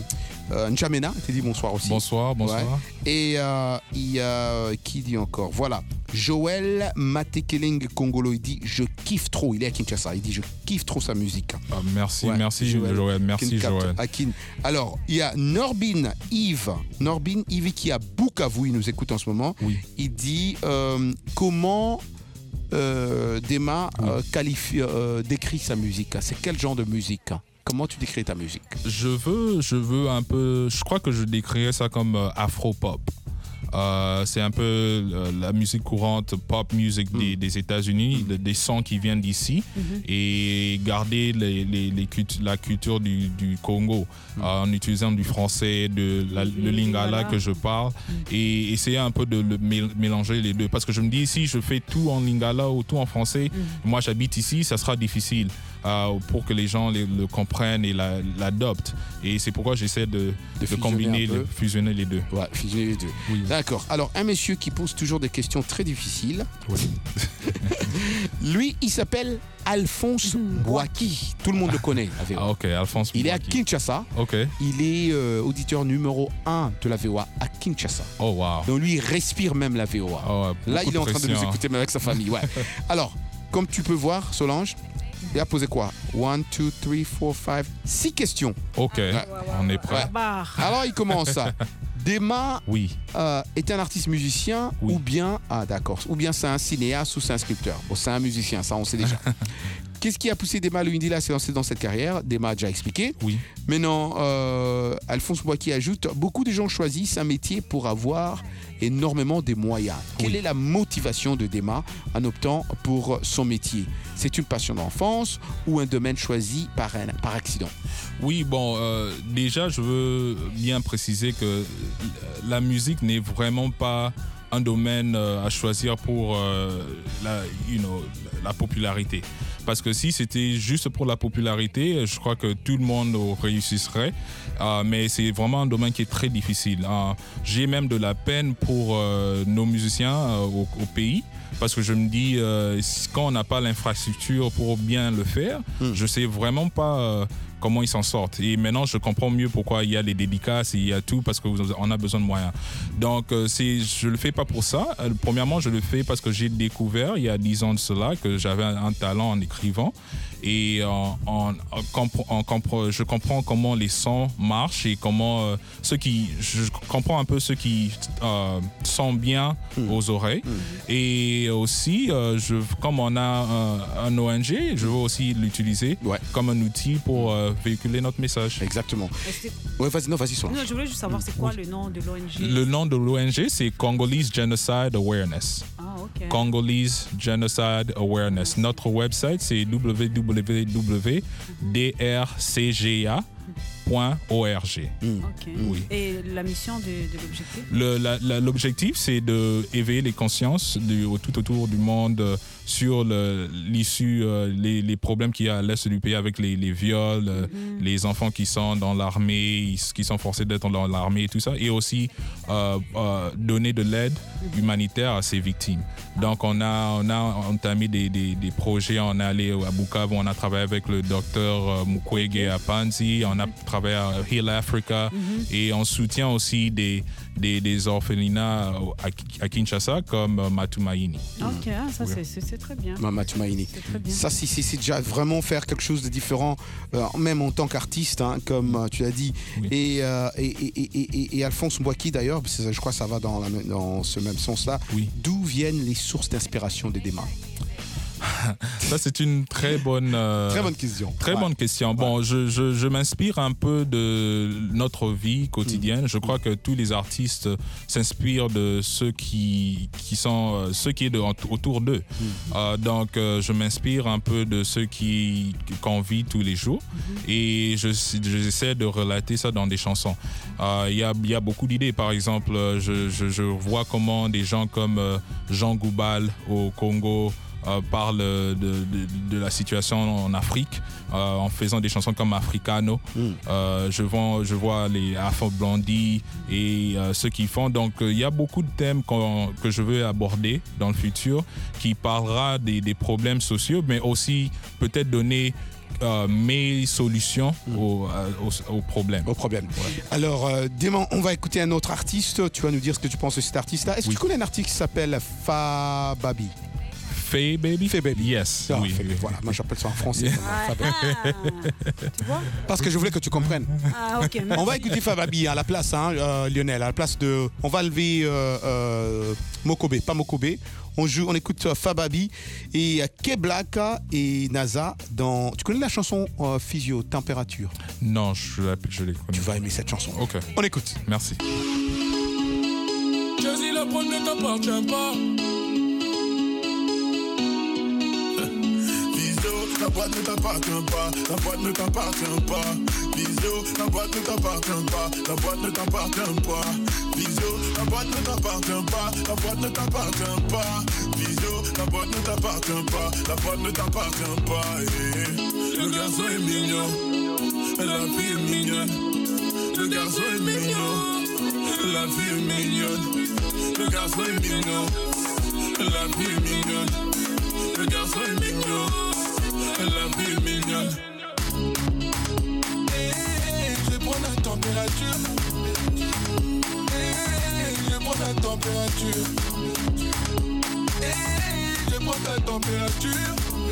Euh, N'Djamena, t'as dit bonsoir aussi. Bonsoir, bonsoir. Ouais. Et euh, il y a qui dit encore? Voilà. Joël Matekeleng Congolo, il dit je kiffe trop. Il est à Kinshasa. Il dit je kiffe trop sa musique. Ah, merci, ouais, merci Joël. Joël. Merci Joël. Akin. Alors, il y a Norbin Yves. Norbin Yves qui est à Bukavu, il nous écoute en ce moment. Oui. Il dit euh, comment euh, Dema oui. euh, qualifie, euh, décrit sa musique. C'est quel genre de musique? Comment tu décris ta musique? Je veux, je veux un peu. Je crois que je décrirais ça comme euh, afro-pop. Euh, c'est un peu euh, la musique courante, pop music des, mm. des États-Unis, mm. des sons qui viennent d'ici, mm-hmm. et garder les, les, les cultu- la culture du, du Congo mm. euh, en utilisant du français, de la, le lingala que je parle, mm. et essayer un peu de le mél- mélanger les deux. Parce que je me dis, si je fais tout en lingala ou tout en français, mm. moi j'habite ici, ça sera difficile. Euh, pour que les gens les, le comprennent et la, l'adoptent. Et c'est pourquoi j'essaie de, de, de combiner, de fusionner les deux. Ouais, fusionner les deux. Oui. D'accord. Alors, un monsieur qui pose toujours des questions très difficiles. Oui. Lui, il s'appelle Alphonse Bouaki. Tout le monde le connaît, la V O A. Ah, ok, Alphonse Il Bouaki. est à Kinshasa. Ok. Il est euh, auditeur numéro un de la V O A à Kinshasa. Oh, wow. Donc, lui, il respire même la V O A. Oh, ouais, là, il est en train pression. de nous écouter, mais avec sa famille. Ouais. Alors, comme tu peux voir, Solange, il a posé quoi? un, deux, trois, quatre, cinq, six questions. Ok, ouais. On est prêt. Ouais. Alors, il commence ça. Dema oui. euh, est un artiste musicien oui. ou bien... Ah, d'accord. Ou bien c'est un cinéaste ou c'est un sculpteur. Bon, c'est un musicien, ça, on sait déjà. Qu'est-ce qui a poussé Dema Luindila à se lancer dans cette carrière? Dema a déjà expliqué. Oui. Maintenant, euh, Alphonse Bouaki ajoute, beaucoup de gens choisissent un métier pour avoir énormément de moyens. Oui. Quelle est la motivation de Dema en optant pour son métier? C'est une passion d'enfance ou un domaine choisi par, un, par accident? Oui, bon, euh, déjà, je veux bien préciser que la musique n'est vraiment pas un domaine euh, à choisir pour euh, la, you know, la popularité. Parce que si c'était juste pour la popularité, je crois que tout le monde réussirait. Euh, mais c'est vraiment un domaine qui est très difficile. Euh, j'ai même de la peine pour euh, nos musiciens euh, au, au pays. Parce que je me dis, euh, quand on n'a pas l'infrastructure pour bien le faire, mm. je ne sais vraiment pas euh, comment ils s'en sortent. Et maintenant, je comprends mieux pourquoi il y a les dédicaces, il y a tout, parce qu'on a besoin de moyens. Donc, euh, c'est, je ne le fais pas pour ça. Euh, premièrement, je le fais parce que j'ai découvert, il y a dix ans de cela, que j'avais un, un talent en écrivant. Et en, en, en, en, en, je comprends comment les sons marchent et comment euh, ceux qui, je comprends un peu ceux qui euh, sont bien mmh. aux oreilles. Mmh. Et aussi, euh, je, comme on a un, un O N G, je veux aussi l'utiliser ouais. comme un outil pour euh, véhiculer notre message. Exactement. Ouais, vas-y, non, vas-y, Solange. Non, je voulais juste savoir, c'est quoi oui. le nom de l'O N G? Le nom de l'O N G, c'est Congolese Genocide Awareness. Ah, ok. Congolese Genocide Awareness. Notre website, c'est w w w point d r c g a point org. Mm. Okay. Oui. Et la mission de, de l'objectif? Le, la, la, l'objectif, c'est d'éveiller les consciences du, tout autour du monde euh, sur le, l'issue, euh, les, les problèmes qu'il y a à l'est du pays avec les, les viols, euh, mm. les enfants qui sont dans l'armée, qui sont forcés d'être dans l'armée et tout ça, et aussi euh, euh, donner de l'aide mm. humanitaire à ces victimes. Donc, on a, on a entamé des, des, des projets, on est allé à Bukavu, on a travaillé avec le docteur Mukwege à Panzi, on a travaillé à Heal Africa mm-hmm. et on soutient aussi des, des, des orphelinats à, à Kinshasa comme Matumaini. Ok, ça oui. c'est, c'est, c'est très bien. Matumaini. C'est très bien. Ça, c'est, c'est, c'est déjà vraiment faire quelque chose de différent, euh, même en tant qu'artiste, hein, comme euh, tu as dit. Oui. Et, euh, et, et, et, et, et Alphonse Bouaki d'ailleurs, je crois que ça va dans, la, dans ce même sens-là. Oui. D'où viennent les sources d'inspiration des Dema? Ça, c'est une très bonne, euh, très bonne question. Très ouais. bonne question. Bon, ouais. je, je, je m'inspire un peu de notre vie quotidienne. Mmh. Je crois que tous les artistes s'inspirent de ceux qui, qui sont, euh, ceux qui sont autour d'eux. Mmh. Euh, donc, euh, je m'inspire un peu de ceux qui, qu'on vit tous les jours. Mmh. Et je, j'essaie de relater ça dans des chansons. Il euh, y, a, y a beaucoup d'idées. Par exemple, je, je, je vois comment des gens comme euh, Jean Goubal au Congo, euh, parle de, de, de la situation en Afrique euh, en faisant des chansons comme Africano. Mm. Euh, je, vois, je vois les Afro Blondie et euh, ceux qui font. Donc il euh, y a beaucoup de thèmes que je veux aborder dans le futur qui parlera des, des problèmes sociaux, mais aussi peut-être donner Euh, mes solutions mmh. aux, aux, aux problèmes. Aux problèmes. Ouais. Alors, euh, Dément, on va écouter un autre artiste. Tu vas nous dire ce que tu penses de cet artiste-là. Est-ce oui. que tu connais un artiste qui s'appelle Fababi? Faye Baby? Faye Baby. Yes. Ah, oui, Faye, oui. Voilà, moi j'appelle ça en français. Ah, tu vois? Parce que je voulais que tu comprennes. Ah, ok. On va écouter Fababi à la place, hein, euh, Lionel, à la place de. On va lever euh, euh, Mokobe, pas Mokobe. On joue, on écoute euh, Fababi et euh, Keblaka et NASA dans. Tu connais la chanson euh, Physio Température? Non, je, je l'ai connue. Tu vas aimer cette chanson. Ok. On écoute. Merci. Jazzy, la prod ne t'appartient pas. La boîte ne t'appartient pas, la boîte ne t'appartient pas. Bisous, la boîte ne t'appartient pas, la boîte ne t'appartient pas. Bisous, la boîte ne t'appartient pas, la boîte ne t'appartient pas. Bisous, la boîte ne t'appartient pas, la boîte ne t'appartient pas. Le garçon est mignon, la fille est mignonne. Le garçon est mignon, la fille est mignonne. Le garçon est mignon, la fille est mignonne. Le garçon est mignon. La vie est mignonne. Hey, je prends la température. Hey, je prends la température. Hey, je prends ta température.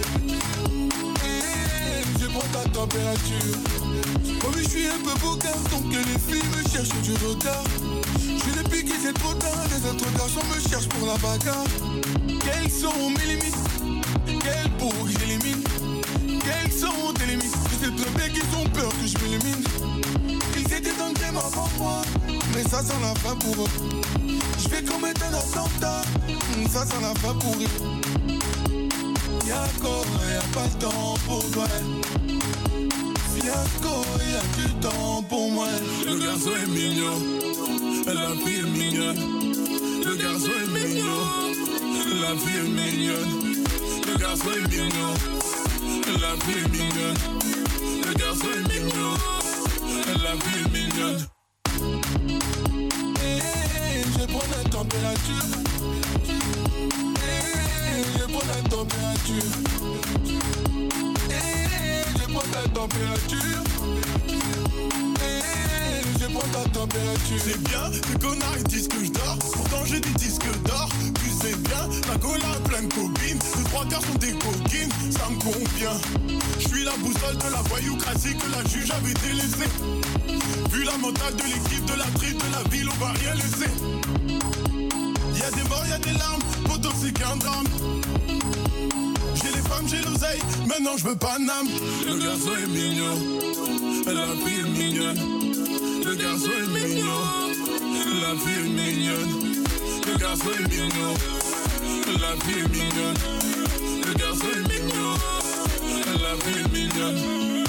Hey, je prends ta température. Oh oui, je suis un peu bouquin, donc que les filles me cherchent du regard. Je suis le piqué, c'est trop tard. Les autres garçons me cherchent pour la bagarre. Quelles sont mes limites? Quelles pour que j'élimine? Quelles sont tes limites? Je sais très bien qu'ils ont peur que je m'élimine. Ils étaient dans le game avant moi, mais ça sent la fin pour eux. Je vais commettre un attentat, ça sent la fin pour eux. Y'a encore, y'a pas le temps pour toi. Fiasco, y'a du temps pour moi. Le garçon est mignon, la fille est mignonne. Le garçon est mignon, la fille est mignonne. Le garçon est mignon. La vie est mignonne, le garçon est mignon, la vie est mignonne. Hey, je prends la température. Hey, je prends la température. Hey, je prends la température. Hey, je prends ta température. C'est bien, les connards ils disent que je dors. Pourtant j'ai des disques d'or. Puis c'est bien, la cola plein de copines. Les trois quarts sont des coquines, ça me convient. Je suis la boussole de la voyoucratie que la juge avait délaissée. Vu la mentale de l'équipe, de la tripe, de la ville, on va rien laisser. Y'a des morts, y'a des larmes, pourtant c'est qu'un drame. J'ai les femmes, j'ai l'oseille, maintenant je veux pas d'âme. Le garçon est mignon, la fille est mignonne. Le garçon est mignon, la fille est mignonne. Le garçon est mignon, la fille est mignonne. Le garçon est mignon, la fille est mignonne.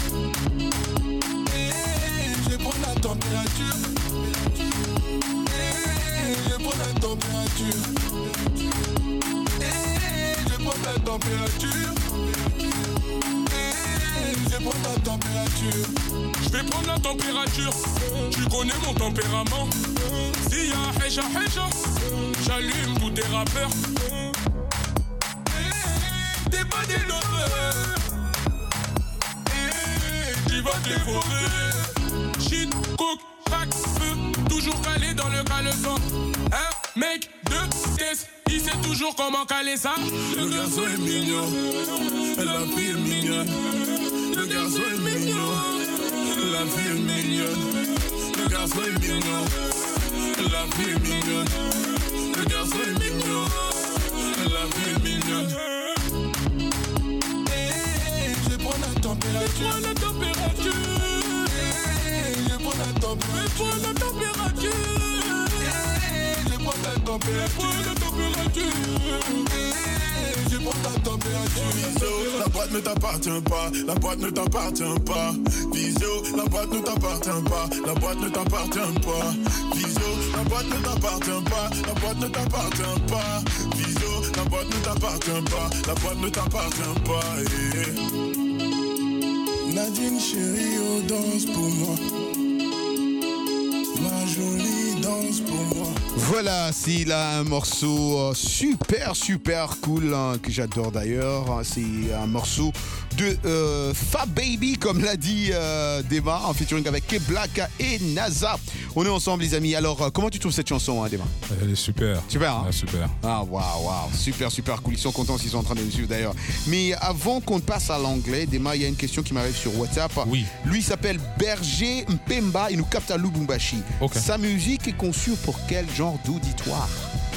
Hey, je prends la température. Hey, je prends la température. Hey, je prends la température. Hey, je prends la température. Je vais prendre la température. Tu connais mon tempérament. S'il y a Heja Heja, j'allume tous tes rappeurs. T'es pas des lovers. Tu vas te dévorer. Shit, coke, crack, feu. Toujours calé dans le caleçon. Un mec de caisse, il sait toujours comment caler ça. Le garçon est mignon, la fille est mignonne. Le garçon est mignon, la fille est mignonne. Le garçon est mignon, la fille est mignonne. Le garçon est mignon, la fille est mignonne. Je prends la température. Je prends la température. Hey, je prends la température. Je prends la température. Hey, je prends la température. Hey, je prends la température. Bisous, la boîte ne t'appartient pas. La boîte ne t'appartient pas. Bisous, la boîte ne t'appartient pas. La boîte ne t'appartient pas. Bisous, la boîte ne t'appartient pas. La boîte ne t'appartient pas. Bisous, la boîte ne t'appartient pas, la boîte ne t'appartient pas. eh, eh. Nadine chérie, oh danse pour moi. Ma jolie danse pour moi. Voilà, c'est là un morceau euh, super super cool hein, que j'adore d'ailleurs. C'est un morceau de euh, Fab Baby, comme l'a dit euh, Dema, en featuring avec K-Black et NASA. On est ensemble les amis. Alors euh, comment tu trouves cette chanson hein, Dema? Elle est super. Super hein? Ouais, super. Ah waouh waouh, super super cool. Ils sont contents s'ils sont en train de nous suivre d'ailleurs. Mais avant qu'on passe à l'anglais, Dema, il y a une question qui m'arrive sur WhatsApp. Oui. Lui il s'appelle Berger Mpemba, il nous capte à Lubumbashi. Okay. Sa musique est conçue pour quel genre d'auditoire?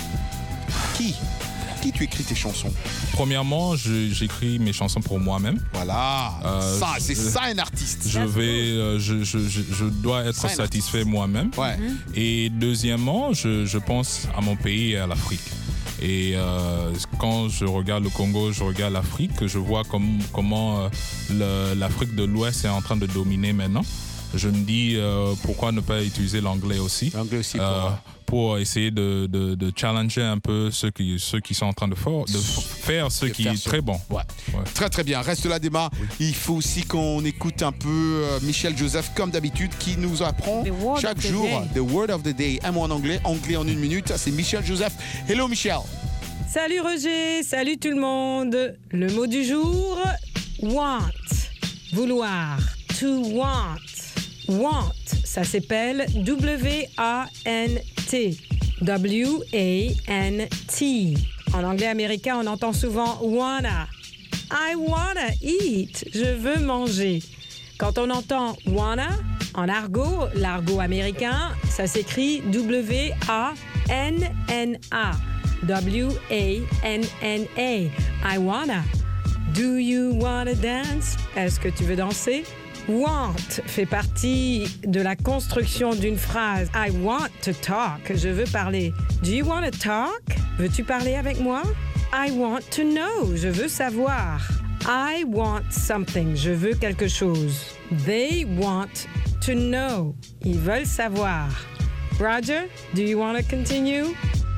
Qui Qui tu écris tes chansons? Premièrement, je- j'écris mes chansons pour moi-même. Voilà. Euh, ça, c'est je- ça un artiste. Je vais, euh, je, je, je, je dois être Ça, un satisfait moi-même. Ouais. Et deuxièmement, je, je pense à mon pays et à l'Afrique. Et euh, quand je regarde le Congo, je regarde l'Afrique, je vois comme, comment euh, le- l'Afrique de l'Ouest est en train de dominer maintenant. Je me dis euh, pourquoi ne pas utiliser l'anglais aussi, L'anglais aussi pour, euh, pour essayer de, de, de challenger un peu ceux qui, ceux qui sont en train de, for- de f- faire ce De qui faire est ce- très bon. Ouais. Très très bien. Reste là, Dema. Il faut aussi qu'on écoute un peu euh, Michel Joseph, comme d'habitude, qui nous apprend The word chaque of the jour day. The Word of the Day. Un mot en anglais, anglais en une minute. C'est Michel Joseph. Hello, Michel. Salut Roger, salut tout le monde. Le mot du jour, want. Vouloir. To want. Want, ça s'appelle W A N T. W A N T. En anglais américain, on entend souvent wanna. I wanna eat. Je veux manger. Quand on entend wanna, en argot, l'argot américain, ça s'écrit W A N N A. W A N N A. I wanna. Do you wanna dance? Est-ce que tu veux danser? Want fait partie de la construction d'une phrase. I want to talk. Je veux parler. Do you want to talk? Veux-tu parler avec moi? I want to know. Je veux savoir. I want something. Je veux quelque chose. They want to know. Ils veulent savoir. Roger, do you want to continue?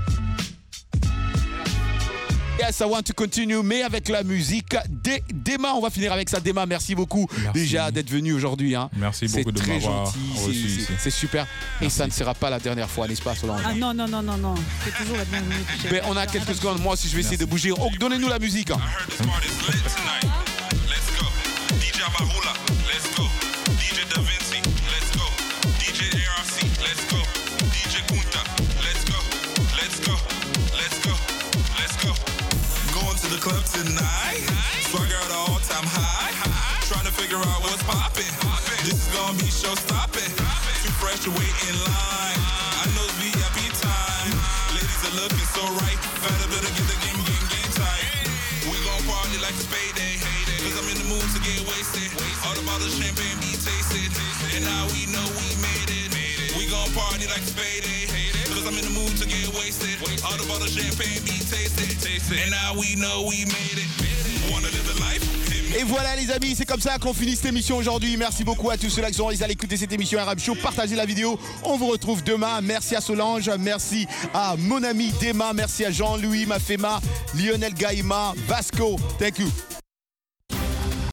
Yes, I want to continue, mais avec la musique des Dema. On va finir avec ça. Dema, merci beaucoup Merci. déjà d'être venu aujourd'hui. Hein. Merci beaucoup de C'est très m'avoir gentil, reçu c'est- ici. c'est- c'est super. Et ça ne sera pas la dernière fois, n'est-ce pas, Solange? Ah non, non, non, non, non. C'est toujours la bienvenue. Ben, on a quelques secondes. Moi aussi, je vais essayer de bouger. Oh, donnez-nous la musique. hein. D J Amarula, let's go. D J Da Vinci, let's go. D J A R C, let's go. D J Kunta, let's go. Let's go, let's go, let's go. Going to the club tonight. Swagger at an all-time high. Trying to figure out what's poppin'. This is gonna be show-stopping. Too fresh to wait in line. I know it's V I P time. Ladies are looking so right. Better, better get the game, game, game tight. We gon' party like it's payday. Cause I'm in the mood to get wasted. All the bottles of champagne be tasted. And now we know we made it. We gon' party like it's payday. Cause I'm in the mood to get wasted. All the bottles of champagne be tasted. And now we know we made it. Wanna live the life? Et voilà les amis, c'est comme ça qu'on finit cette émission aujourd'hui. Merci beaucoup à tous ceux-là qui sont restés à l'écouter cette émission R M Show. Partagez la vidéo. On vous retrouve demain. Merci à Solange, merci à mon ami Dema, merci à Jean-Louis Mafema, Lionel Gaïma, Vasco. Thank you.